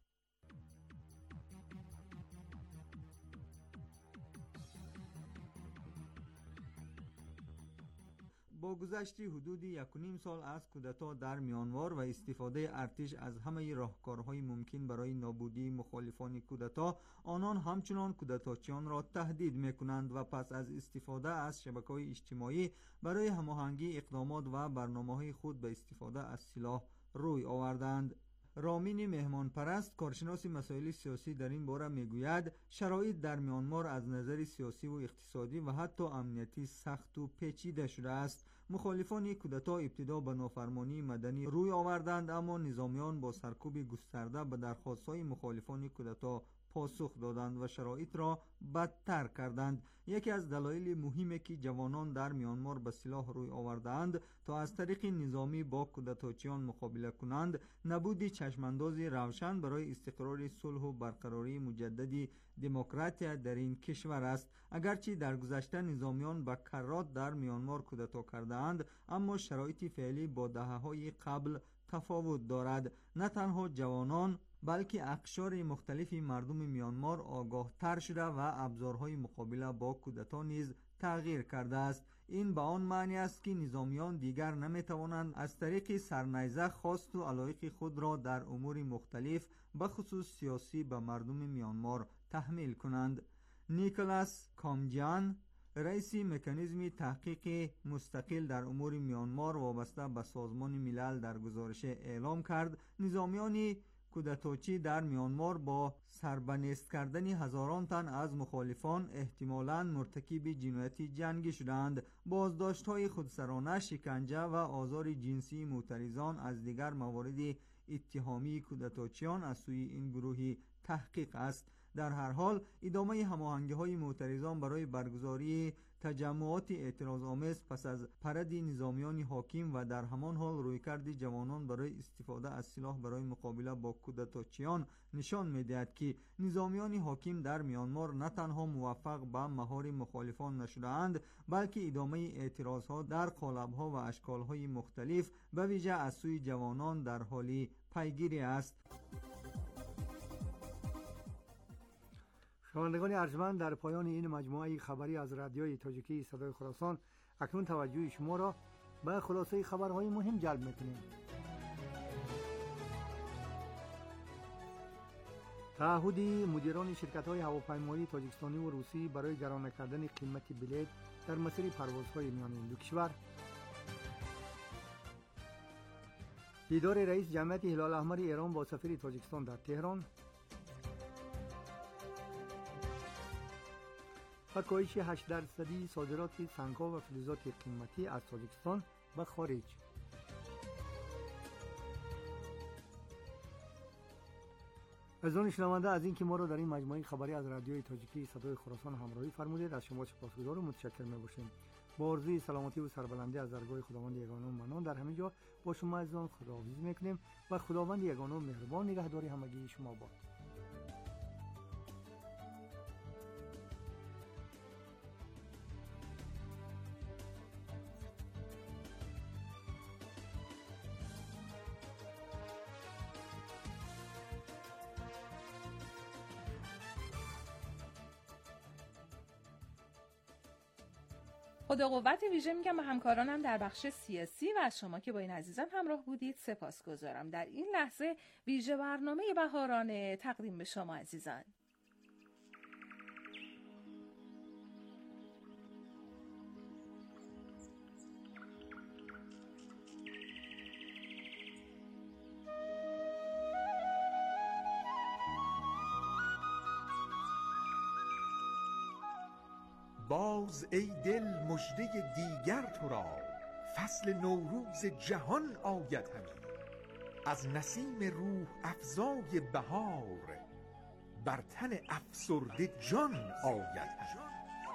با گذشت حدود 1.5 سال از کودتا در میانمار و استفاده ارتش از همه راهکارهای ممکن برای نابودی مخالفان کودتا، آنان همچنان کودتاچیان را تهدید میکنند و پس از استفاده از شبکه‌های اجتماعی برای هماهنگی اقدامات و برنامه‌های خود به استفاده از سلاح روی آوردند. رامین مهمان پرست، کارشناس مسائل سیاسی، در این باره میگوید شرایط در میانمار از نظر سیاسی و اقتصادی و حتی امنیتی سخت و پیچیده شده است. مخالفان کودتا ابتدا به نافرمانی مدنی روی آوردند، اما نظامیان با سرکوب گسترده به درخواست‌های مخالفان کودتا پاسخ دادند و شرایط را بدتر کردند. یکی از دلایل مهمی که جوانان در میانمار به سلاح روی آوردند تا از طریق نظامی با کودتاچیان مقابله کنند، نبود چشمانداز روشن برای استقرار صلح و برقراری مجددی دموکراتیا در این کشور است. اگرچه در گذشته نظامیان به کرات در میانمار کودتا کردند، اما شرایط فعلی با دهه‌های قبل تفاوت دارد. نه تنها جوانان بلکه اقشار مختلفی مردم میانمار آگاه تر شده و ابزارهای مقابله با کودتا نیز تغییر کرده است. این به آن معنی است که نظامیان دیگر نمیتوانند از طریق سرنیزه خواست و علایق خود را در امور مختلف به خصوص سیاسی به مردم میانمار تحمیل کنند. نیکلاس کامجان، رئیس مکانیزم تحقیق مستقل در امور میانمار وابسته به سازمان ملل، در گزارش اعلام کرد نظامیان کودتاچی در میانمار با سربنیست کردن هزاران تن از مخالفان احتمالاً مرتکب جنایت جنگی شدند. بازداشت‌های خودسرانه، شکنجه و آزار جنسی معترضان از دیگر موارد اتهامی کودتاچیان از سوی این گروه تحقیق است. در هر حال ادامه هماهنگی‌های معترضان برای برگزاری تجمعات اعتراض‌آمیز پس از پرد نظامیان حاکم و در همان حال رویکرد جوانان برای استفاده از سلاح برای مقابله با کودتاچیان نشان می‌دهد که نظامیان حاکم در میانمار نه تنها موفق به مهار مخالفان نشده‌اند، بلکه ادامه اعتراض‌ها در قالب‌ها و اشکال‌های مختلف به ویژه از سوی جوانان در حال پیگیری است. شنوندگان ارجمند، در پایان این مجموعه خبری از رادیوی تاجیکی صدای خراسان اکنون توجه شما را به خلاصه خبرهای مهم جلب می‌کنیم. تعهد مدیران شرکت‌های هواپیمایی تاجیکستانی و روسی برای گران کردن قیمت بلیط در مسیر پروازهای میان این دو کشور. دیدار رئیس جمعیت هلال احمر ایران با سفیر تاجیکستان در تهران. و کاهش 8% صادرات سنگ‌ها و فلزات قیمتی از تاجیکستان به خارج. عزیزان شنونده، از اینکه ما را در این مجموعه خبری از رادیوی تاجیکی صدای خراسان همراهی فرمودید از شما سپاسگزار و متشکر می‌باشیم. با آرزوی سلامتی و سربلندی از درگاه خداوند یگانه و منان در همه جا با شما عزیزان خداحافظی می‌کنیم و خداوند یگانه و مهربان نگهداری همگی شما باد. خدا قوت ویژه میگم به همکارانم در بخش سیاسی و از شما که با این عزیزان همراه بودید سپاسگزارم. در این لحظه ویژه برنامه بهارانه تقدیم به شما عزیزان. باز ای دل مژده دیگر تو را، فصل نوروز جهان آید همی. از نسیم روح افزای بهار، بر تن افسرده جان آید همی.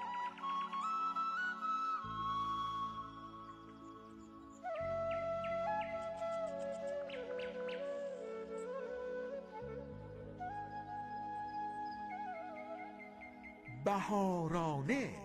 بهارانه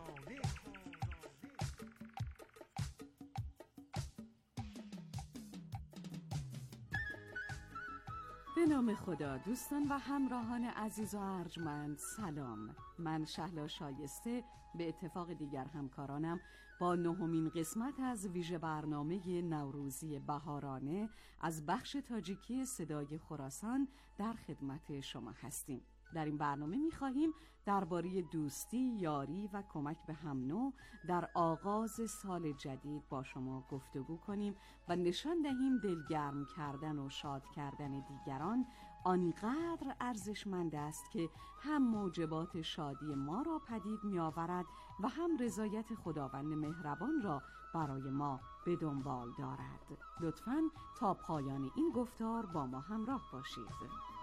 به نام خدا. دوستان و همراهان عزیز و ارجمند سلام. من شهلا شایسته به اتفاق دیگر همکارانم با 9مین قسمت از ویژه برنامه نوروزی بهارانه از بخش تاجیکی صدای خراسان در خدمت شما هستیم. در این برنامه می‌خواهیم درباره دوستی، یاری و کمک به هم نوع در آغاز سال جدید با شما گفتگو کنیم و نشان دهیم دلگرم کردن و شاد کردن دیگران آنقدر ارزشمند است که هم موجبات شادی ما را پدید می‌آورد و هم رضایت خداوند مهربان را برای ما به دنبال دارد. لطفاً تا پایان این گفتار با ما همراه باشید.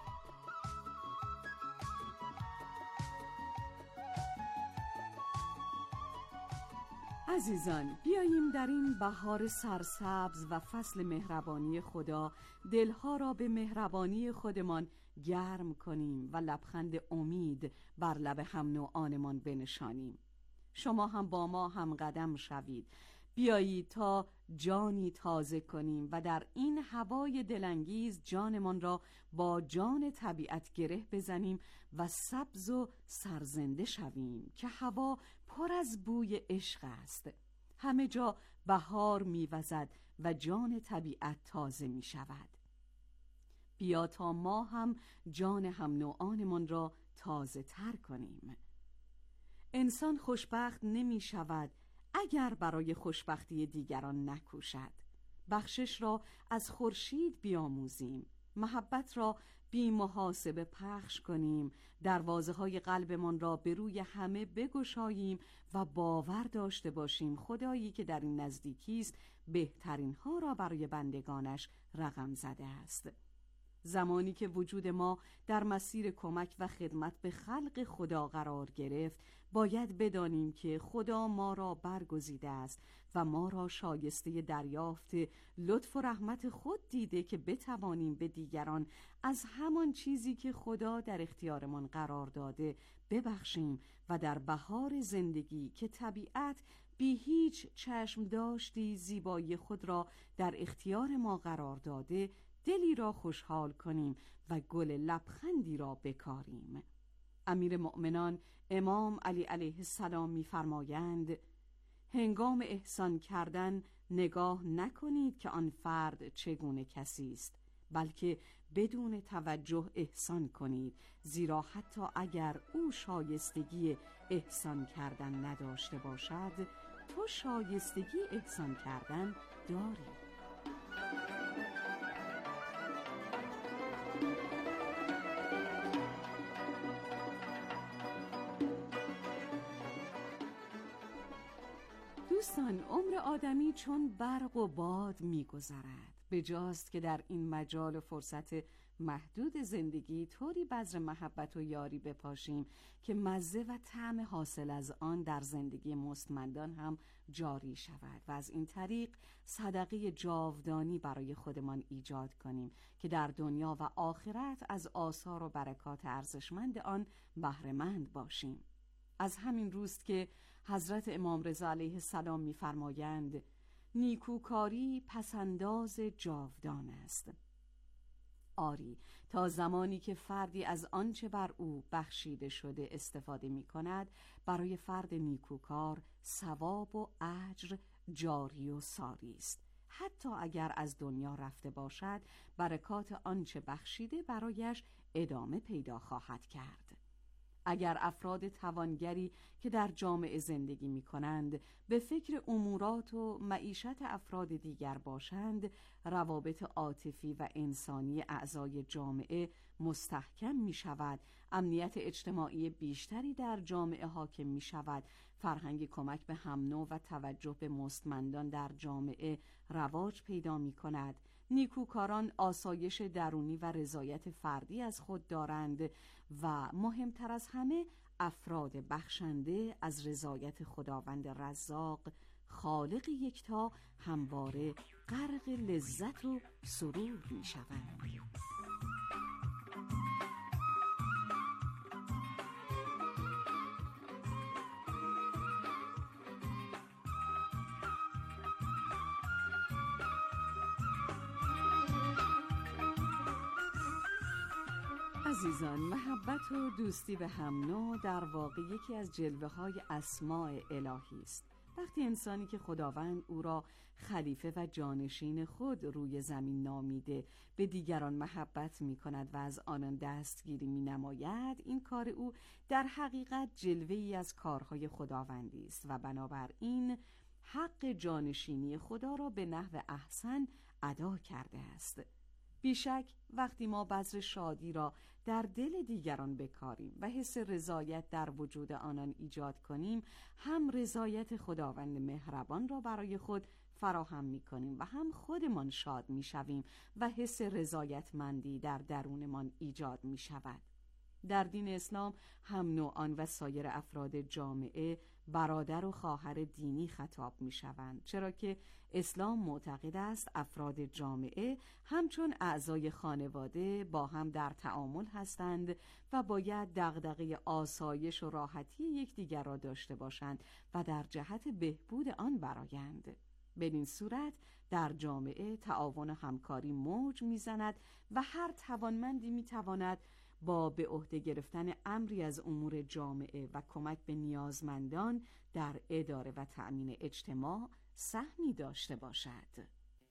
عزیزان، بیاییم در این بهار سرسبز و فصل مهربانی خدا دلها را به مهربانی خودمان گرم کنیم و لبخند امید بر لب هم نوعانمان بنشانیم. شما هم با ما هم قدم شوید. بیایید تا جانی تازه کنیم و در این هوای دلانگیز جانمان را با جان طبیعت گره بزنیم و سبز و سرزنده شویم که هوا پر از بوی عشق است. همه جا بهار می‌وزد و جان طبیعت تازه می‌شود. بیا تا ما هم جان هم نوعانمان را تازه تر کنیم. انسان خوشبخت نمی شود اگر برای خوشبختی دیگران نکوشد. بخشش را از خورشید بیاموزیم، محبت را بی محاسبه پخش کنیم، دروازه های قلبمان را به روی همه بگشاییم و باور داشته باشیم خدایی که در این نزدیکی است بهترین ها را برای بندگانش رقم زده است. زمانی که وجود ما در مسیر کمک و خدمت به خلق خدا قرار گرفت، باید بدانیم که خدا ما را برگزیده است و ما را شایسته دریافت لطف و رحمت خود دیده که بتوانیم به دیگران از همان چیزی که خدا در اختیارمان قرار داده ببخشیم و در بهار زندگی که طبیعت بی هیچ چشم داشتی زیبایی خود را در اختیار ما قرار داده دلی را خوشحال کنیم و گل لبخندی را بکاریم. امیر مؤمنان امام علی علیه السلام می‌فرمایند هنگام احسان کردن نگاه نکنید که آن فرد چگونه کسی است، بلکه بدون توجه احسان کنید، زیرا حتی اگر او شایستگی احسان کردن نداشته باشد، تو شایستگی احسان کردن داری. دوستان، عمر آدمی چون برق و باد می‌گذرد. بجاست که در این مجال و فرصت محدود زندگی طوری بذر محبت و یاری بپاشیم که مزه و طعم حاصل از آن در زندگی مستمندان هم جاری شود و از این طریق صدقه جاودانی برای خودمان ایجاد کنیم که در دنیا و آخرت از آثار و برکات ارزشمند آن بهره‌مند باشیم. از همین روست که حضرت امام رضا علیه السلام می‌فرمایند نیکوکاری پسنداز جاودان است. آری، تا زمانی که فردی از آنچه بر او بخشیده شده استفاده می‌کند، برای فرد نیکوکار ثواب و اجر جاری و ساری است. حتی اگر از دنیا رفته باشد، برکات آنچه بخشیده برایش ادامه پیدا خواهد کرد. اگر افراد توانگری که در جامعه زندگی می کنند به فکر امورات و معیشت افراد دیگر باشند، روابط عاطفی و انسانی اعضای جامعه مستحکم می شود، امنیت اجتماعی بیشتری در جامعه حاکم می شود، فرهنگ کمک به هم‌نوع و توجه به مستمندان در جامعه رواج پیدا می کند. نیکوکاران آسایش درونی و رضایت فردی از خود دارند و مهمتر از همه افراد بخشنده از رضایت خداوند رزاق خالق یکتا همواره غرق لذت و سرور می شوند. عزیزان، محبت و دوستی به هم نوع در واقع یکی از جلوه‌های اسماء الهی است. وقتی انسانی که خداوند او را خلیفه و جانشین خود روی زمین نامیده به دیگران محبت می کند و از آنان دستگیری می نماید، این کار او در حقیقت جلوه‌ای از کارهای خداوندی است و بنابراین حق جانشینی خدا را به نحو احسن ادا کرده است. بیشک وقتی ما بذر شادی را در دل دیگران بکاریم و حس رضایت در وجود آنان ایجاد کنیم، هم رضایت خداوند مهربان را برای خود فراهم می کنیم و هم خودمان شاد می شویم و حس رضایتمندی در درونمان ایجاد می شود. در دین اسلام هم نوعان و سایر افراد جامعه برادر و خواهر دینی خطاب می شوند، چرا که اسلام معتقد است افراد جامعه همچون اعضای خانواده با هم در تعامل هستند و باید دغدغه آسایش و راحتی یکدیگر را داشته باشند و در جهت بهبود آن برآیند. بدین صورت در جامعه تعاون و همکاری موج می‌زند و هر توانمندی می‌تواند با به عهده گرفتن امری از امور جامعه و کمک به نیازمندان در اداره و تأمین اجتماع سهمی داشته باشد.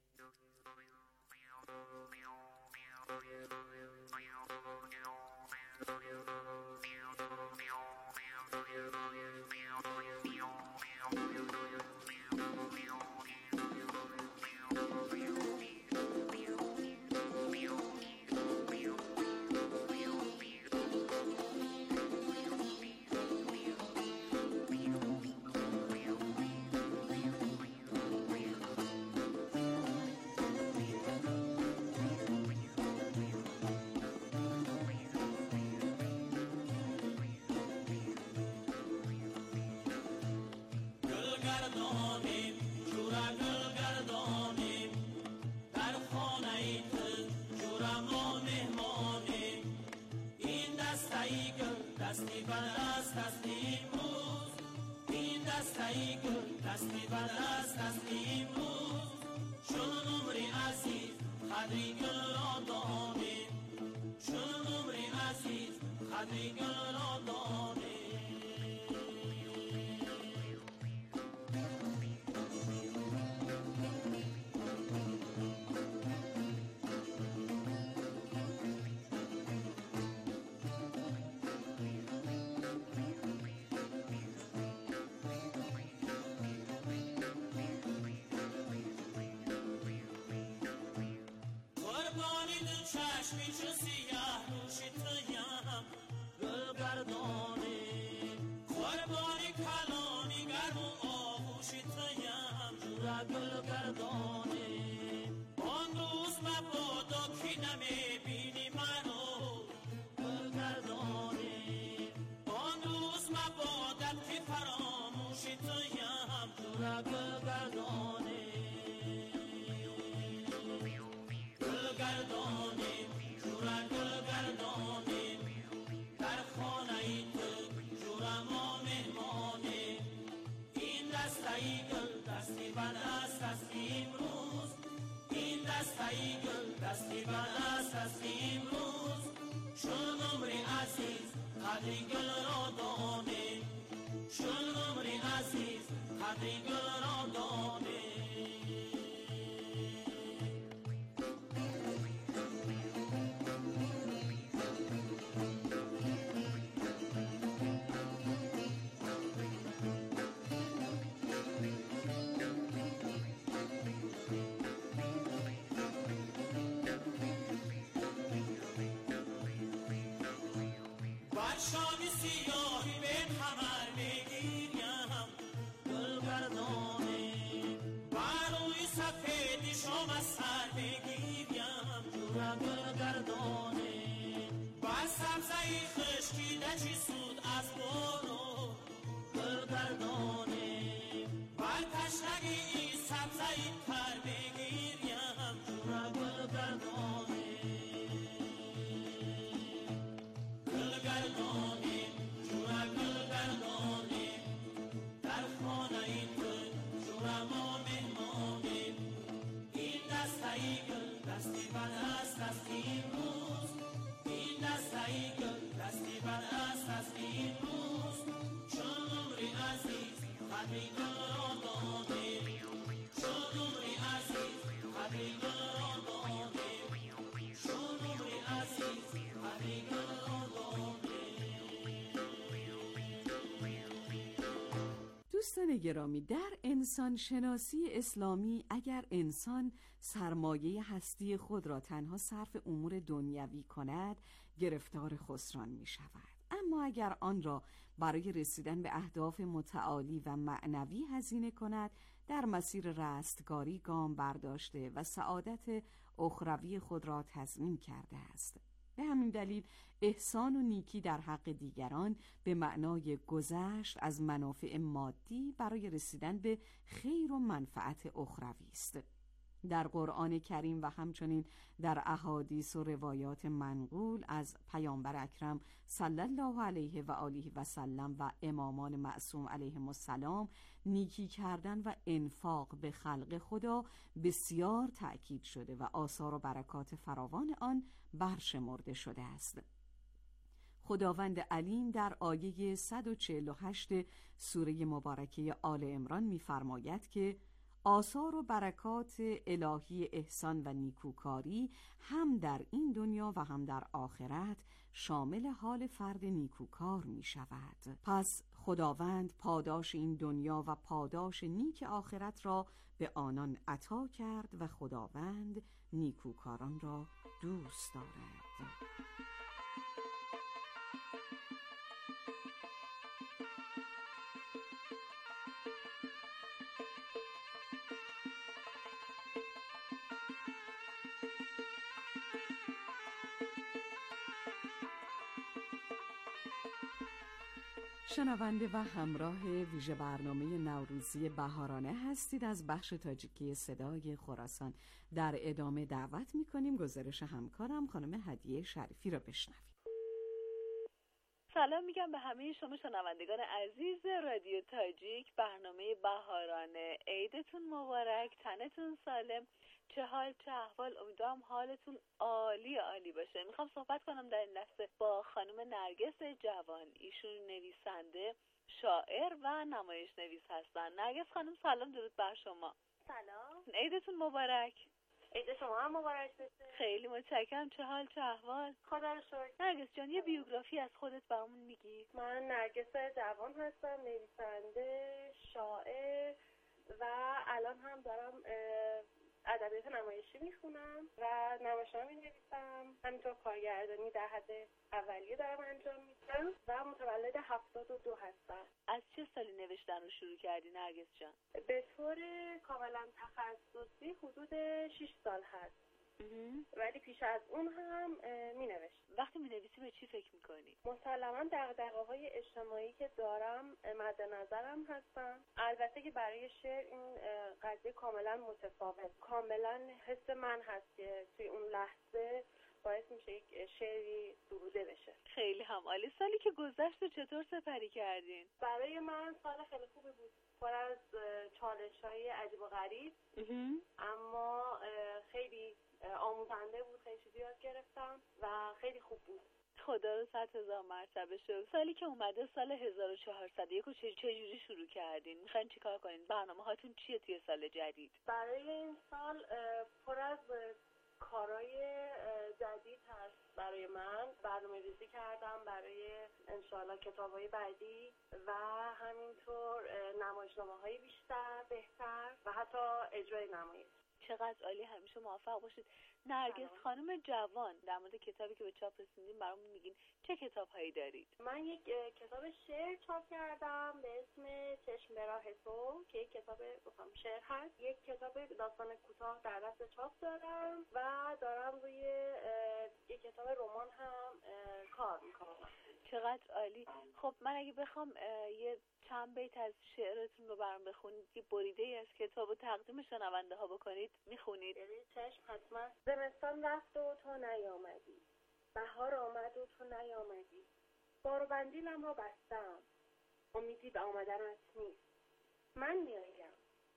شامی سیاهی به کمر بگیریم گلگردانه بروی سفیدی شام از سر بگیریم جورا گلگردانه بر سبزهی خشکیده چی سود از برو گلگردانه بر تشنگی این سبزهی تر بگیریم جورا گلگردانه دوستان گرامی، در انسان شناسی اسلامی اگر انسان سرمایه هستی خود را تنها صرف امور دنیوی کند گرفتار خسران می شود، اما اگر آن را برای رسیدن به اهداف متعالی و معنوی هزینه کند در مسیر رستگاری گام برداشته و سعادت اخروی خود را تضمین کرده است. به همین دلیل احسان و نیکی در حق دیگران به معنای گذشت از منافع مادی برای رسیدن به خیر و منفعت اخروی است. در قرآن کریم و همچنین در احادیث و روایات منقول از پیامبر اکرم صلی الله علیه و آله و سلم و امامان معصوم علیهم السلام نیکی کردن و انفاق به خلق خدا بسیار تأکید شده و آثار و برکات فراوان آن برشمرده شده است. خداوند علیم در آیه 148 سوره مبارکه آل عمران می‌فرماید که آثار و برکات الهی احسان و نیکوکاری هم در این دنیا و هم در آخرت شامل حال فرد نیکوکار می شود. پس خداوند پاداش این دنیا و پاداش نیک آخرت را به آنان عطا کرد و خداوند نیکوکاران را دوست دارد. شنونده و همراه ویژه برنامه نوروزی بهارانه هستید از بخش تاجیکی صدای خراسان. در ادامه دعوت می‌کنیم گزارش همکارم خانم هدیه شریفی را بشنویم. سلام میگم به همه شما شنوندگان عزیز رادیو تاجیک. برنامه بهارانه، عیدتون مبارک، تنتون سالم، چه حال چه احوال. امیدوارم حالتون عالی عالی باشه. میخوام صحبت کنم در این لحظه با خانم نرگس جوان. ایشون نویسنده، شاعر و نمایش نویس هستن. نرگس خانم سلام، درود بر شما. سلام، عیدتون مبارک. عید شما هم مبارک بشه. خیلی متشکرم. چه حال چه احوال؟ خدا رو شکر. نرگس جان یه بیوگرافی از خودت برامون میگی؟ من نرگس جوان هستم، نویسنده، شاعر و الان هم دارم ادبیات نمایشی میخونم و نمایشنامه مینویسم. همینطور کارگردانی در حد اولیه دارم انجام میدم و متولد 72 هستم. از چه سالی نوشتن رو شروع کردی نرگس جان؟ به طور کاملا تخصصی حدود 6 سال هست. ولی پیش از اون هم مینوشتم. وقتی مینویسی به چی فکر میکنی؟ مسلما دغدغه‌های اجتماعی که دارم مد نظرم هستن. البته که برای شعر این قضیه کاملا متفاوت، کاملا حس من هست که توی اون لحظه باعث میشه یک شعری سروده بشه. خیلی هم عالی. سالی که گذشت چطور سپری کردین؟ برای من سال خیلی خوبی بود، پر از چالش‌های عجیب و غریب، اما خیلی آموزنده بود. خیلی چیزی یاد گرفتم و خیلی خوب بود. خدا رو 100,000 مرتبه شکر. سالی که اومده سال 1401 رو چجوری شروع کردین؟ میخواین چیکار کنین؟ برنامه هاتون چیه توی سال جدید؟ برای این سال پر از کارهای جدید هست برای من. برنامه ریزی کردم برای انشاءالله کتاب‌های بعدی و همینطور نمایشنامه‌های بیشتر، بهتر و حتی اجرای نمایش. چقدر عالی. همیشه موفق باشید. نرگس خانم جوان، در مورد کتابی که به چاپ رسوندین برامون میگین چه کتاب‌هایی دارید؟ من یک کتاب شعر چاپ کردم به اسم چشم به راه تو که یک کتاب شعر هست. یک کتاب داستان کوتاه در دست چاپ دارم و دارم روی یک کتاب رمان هم کار میکنم. چقدر عالی. خب من اگه بخوام یه چند بیت از شعرتون رو برام بخونید، یه بریده‌ای از کتاب و تقدیم شنونده ها بکنید، میخونید؟ چشم حتما. زمستان رفت و تو نیامدی، بهار آمد و تو نیامدی، بار و بندیلم را بستم، امیدی به آمدنت نیست، من میآیم،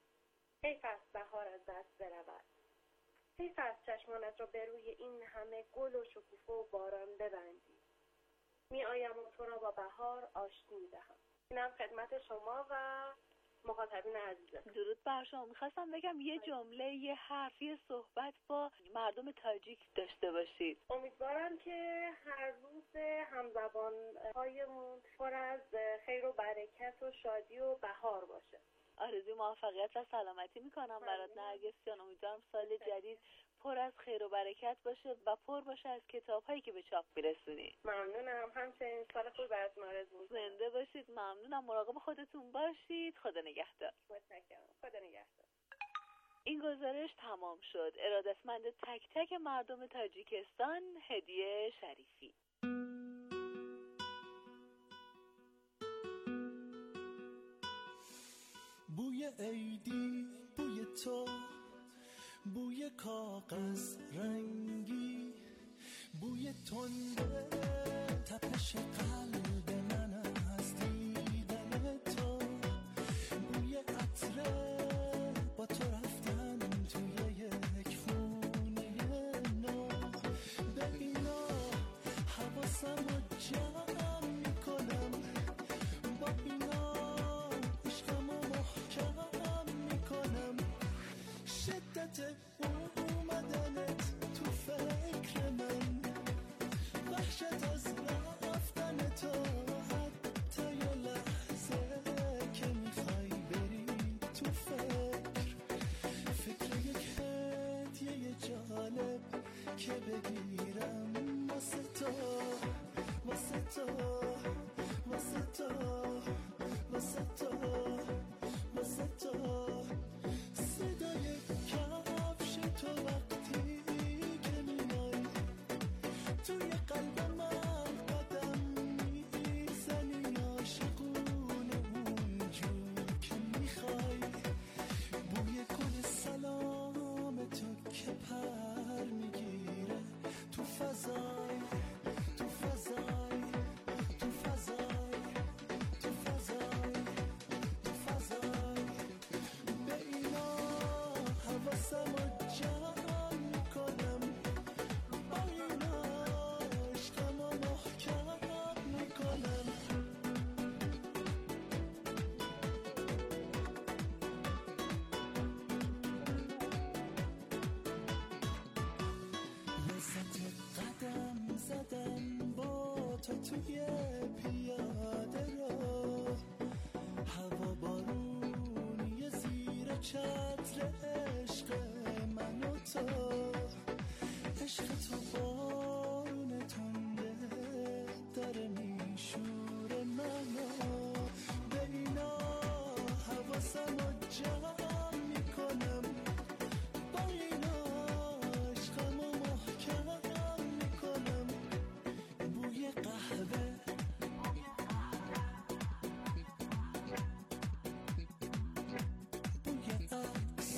حیف است بهار از دست برود، حیف است چشمانت را به روی این همه گل و شکوفه و باران ببندی، میآیم و تو را با بهار آشتی میدهم. اینم خدمت شما و مخاطبین عزیزم. درود بر شما. میخواستم بگم یه جمله، یه حرفی صحبت با مردم تاجیک داشته باشید. امیدوارم که هر روز همزبان‌هایمون پر از خیر و برکت و شادی و بهار باشه. آرزوی موفقیت و سلامتی میکنم برات نرگس جان. امیدوارم سال جدید پر از خیر و برکت باشه و پر باشه از کتاب‌هایی که به چاپ میرسونی. ممنونم. همچنین سال خوبی براتون آرزو می‌کنم. زنده باشید. ممنونم. مراقب خودتون باشید. خدا نگهدار. متشکرم. خدا نگهدار. این گزارش تمام شد. ارادتمند تک تک مردم تاجیکستان، هدیه شریفی. بوی عیدی، بوی تو، بوی کاغذ رنگی، بوی تنده تپش قلب من از دیدن تو، بوی عطره با تو رفتن توی یک خونه نو، به اینا حواسم رو جمع میکنم، با اینا عشقم رو محکم میکنم، شدت اومدنت تو فکر من، وحشت از رفتن تو، حتی یه لحظه که میخوای بری تو فکر یک هدیه جالب که بگیرم واسه تو، واسه تو، واسه تو، واسه تو، واسه تو، صدای کفش تو وقتی که میای توی قلب من قدم میزنی، عاشقونه اونجور که میخوای، بوی گل سلام تو که پر میگیره تو فضای، تو فضای، تو فضای، تو فضای، تو فضای، به اینا حواسم رو جمع میکنم، با اینا عشقم رو محکم میکنم. لذت قدم زدن با تو توی پیاده رو، هوا بارونی زیر چتر عشق من و تو، عشق تو بارون تنده داره میشوره منو، به اینا حواسم رو جمع میکنم، با اینا عشقم رو محکم میکنم، بوی قهوه، بوی عکس،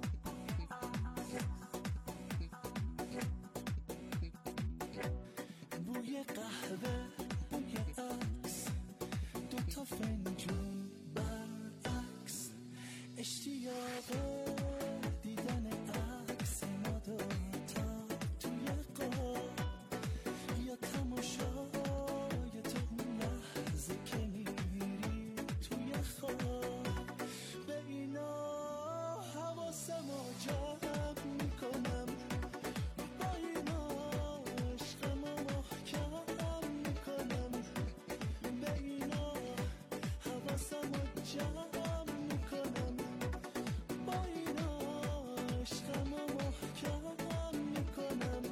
بوی قهوه، بوی عکس، دوتا فنجون برعکس، اشتیاق دیدن عکس ما دوتا توی قاب، یا تماشای تو اون لحظه که میری توی خواب، به اینا حواسم رو جمع میکنم، با اینا عشقم رو محکم میکنم، به اینا حواسم رو جمع میکنم، با اینا عشقم رو محکم میکنم.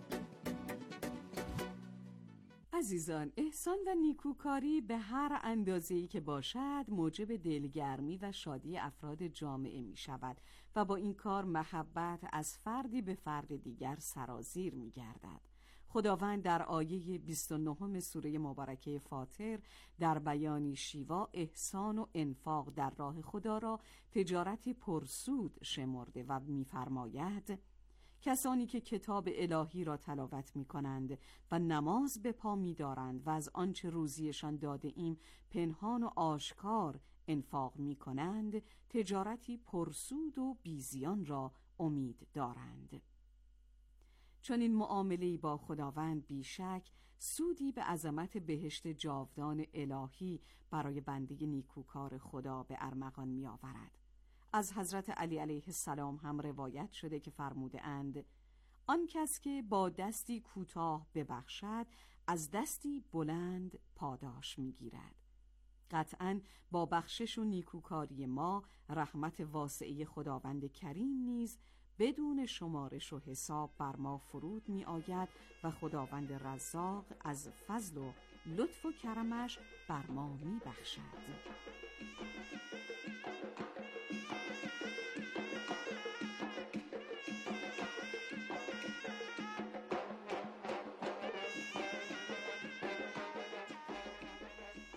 عزیزان، احسان و نیکوکاری به هر اندازه‌ای که باشد موجب دلگرمی و شادی افراد جامعه می شود و با این کار محبت از فردی به فرد دیگر سرازیر می گردد. خداوند در آیه 29 سوره مبارکه فاطر در بیانی شیوا احسان و انفاق در راه خدا را تجارتی پرسود شمرده و می‌فرماید: کسانی که کتاب الهی را تلاوت می کنند و نماز به پا می دارند و از آنچه روزیشان داده ایم پنهان و آشکار انفاق می کنند، تجارتی پرسود و بیزیان را امید دارند. چون این معامله‌ای با خداوند بیشک سودی به عظمت بهشت جاودان الهی برای بنده نیکوکار خدا به ارمغان می آورد. از حضرت علی علیه السلام هم روایت شده که فرموده اند: آن کس که با دستی کوتاه ببخشد از دستی بلند پاداش میگیرد. قطعاً با بخشش و نیکوکاری ما رحمت واسعه خداوند کریم نیز بدون شمارش و حساب بر ما فرود می آید و خداوند رزاق از فضل و لطف و کرمش بر ما می بخشد.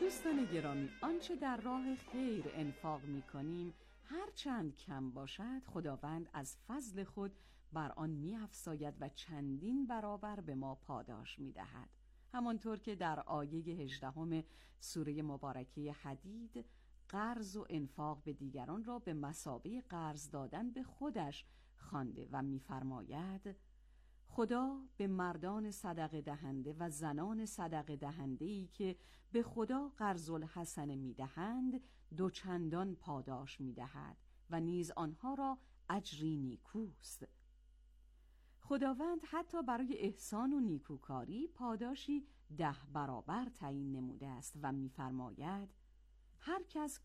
دوستان گرامی، آنچه در راه خیر انفاق می کنیم هر چند کم باشد، خداوند از فضل خود بر آن می افزاید و چندین برابر به ما پاداش می دهد. همانطور که در آیه 18 سوره مبارکه حدید قرض و انفاق به دیگران را به مثابه قرض دادن به خودش خوانده و می‌فرماید: خدا به مردان صدقه دهنده و زنان صدقه دهنده‌ای که به خدا قرض الحسنه می‌دهند دوچندان پاداش می‌دهد و نیز آنها را اجری نیکوست. خداوند حتی برای احسان و نیکوکاری پاداشی 10 برابر تعیین نموده است و می‌فرماید: هر کس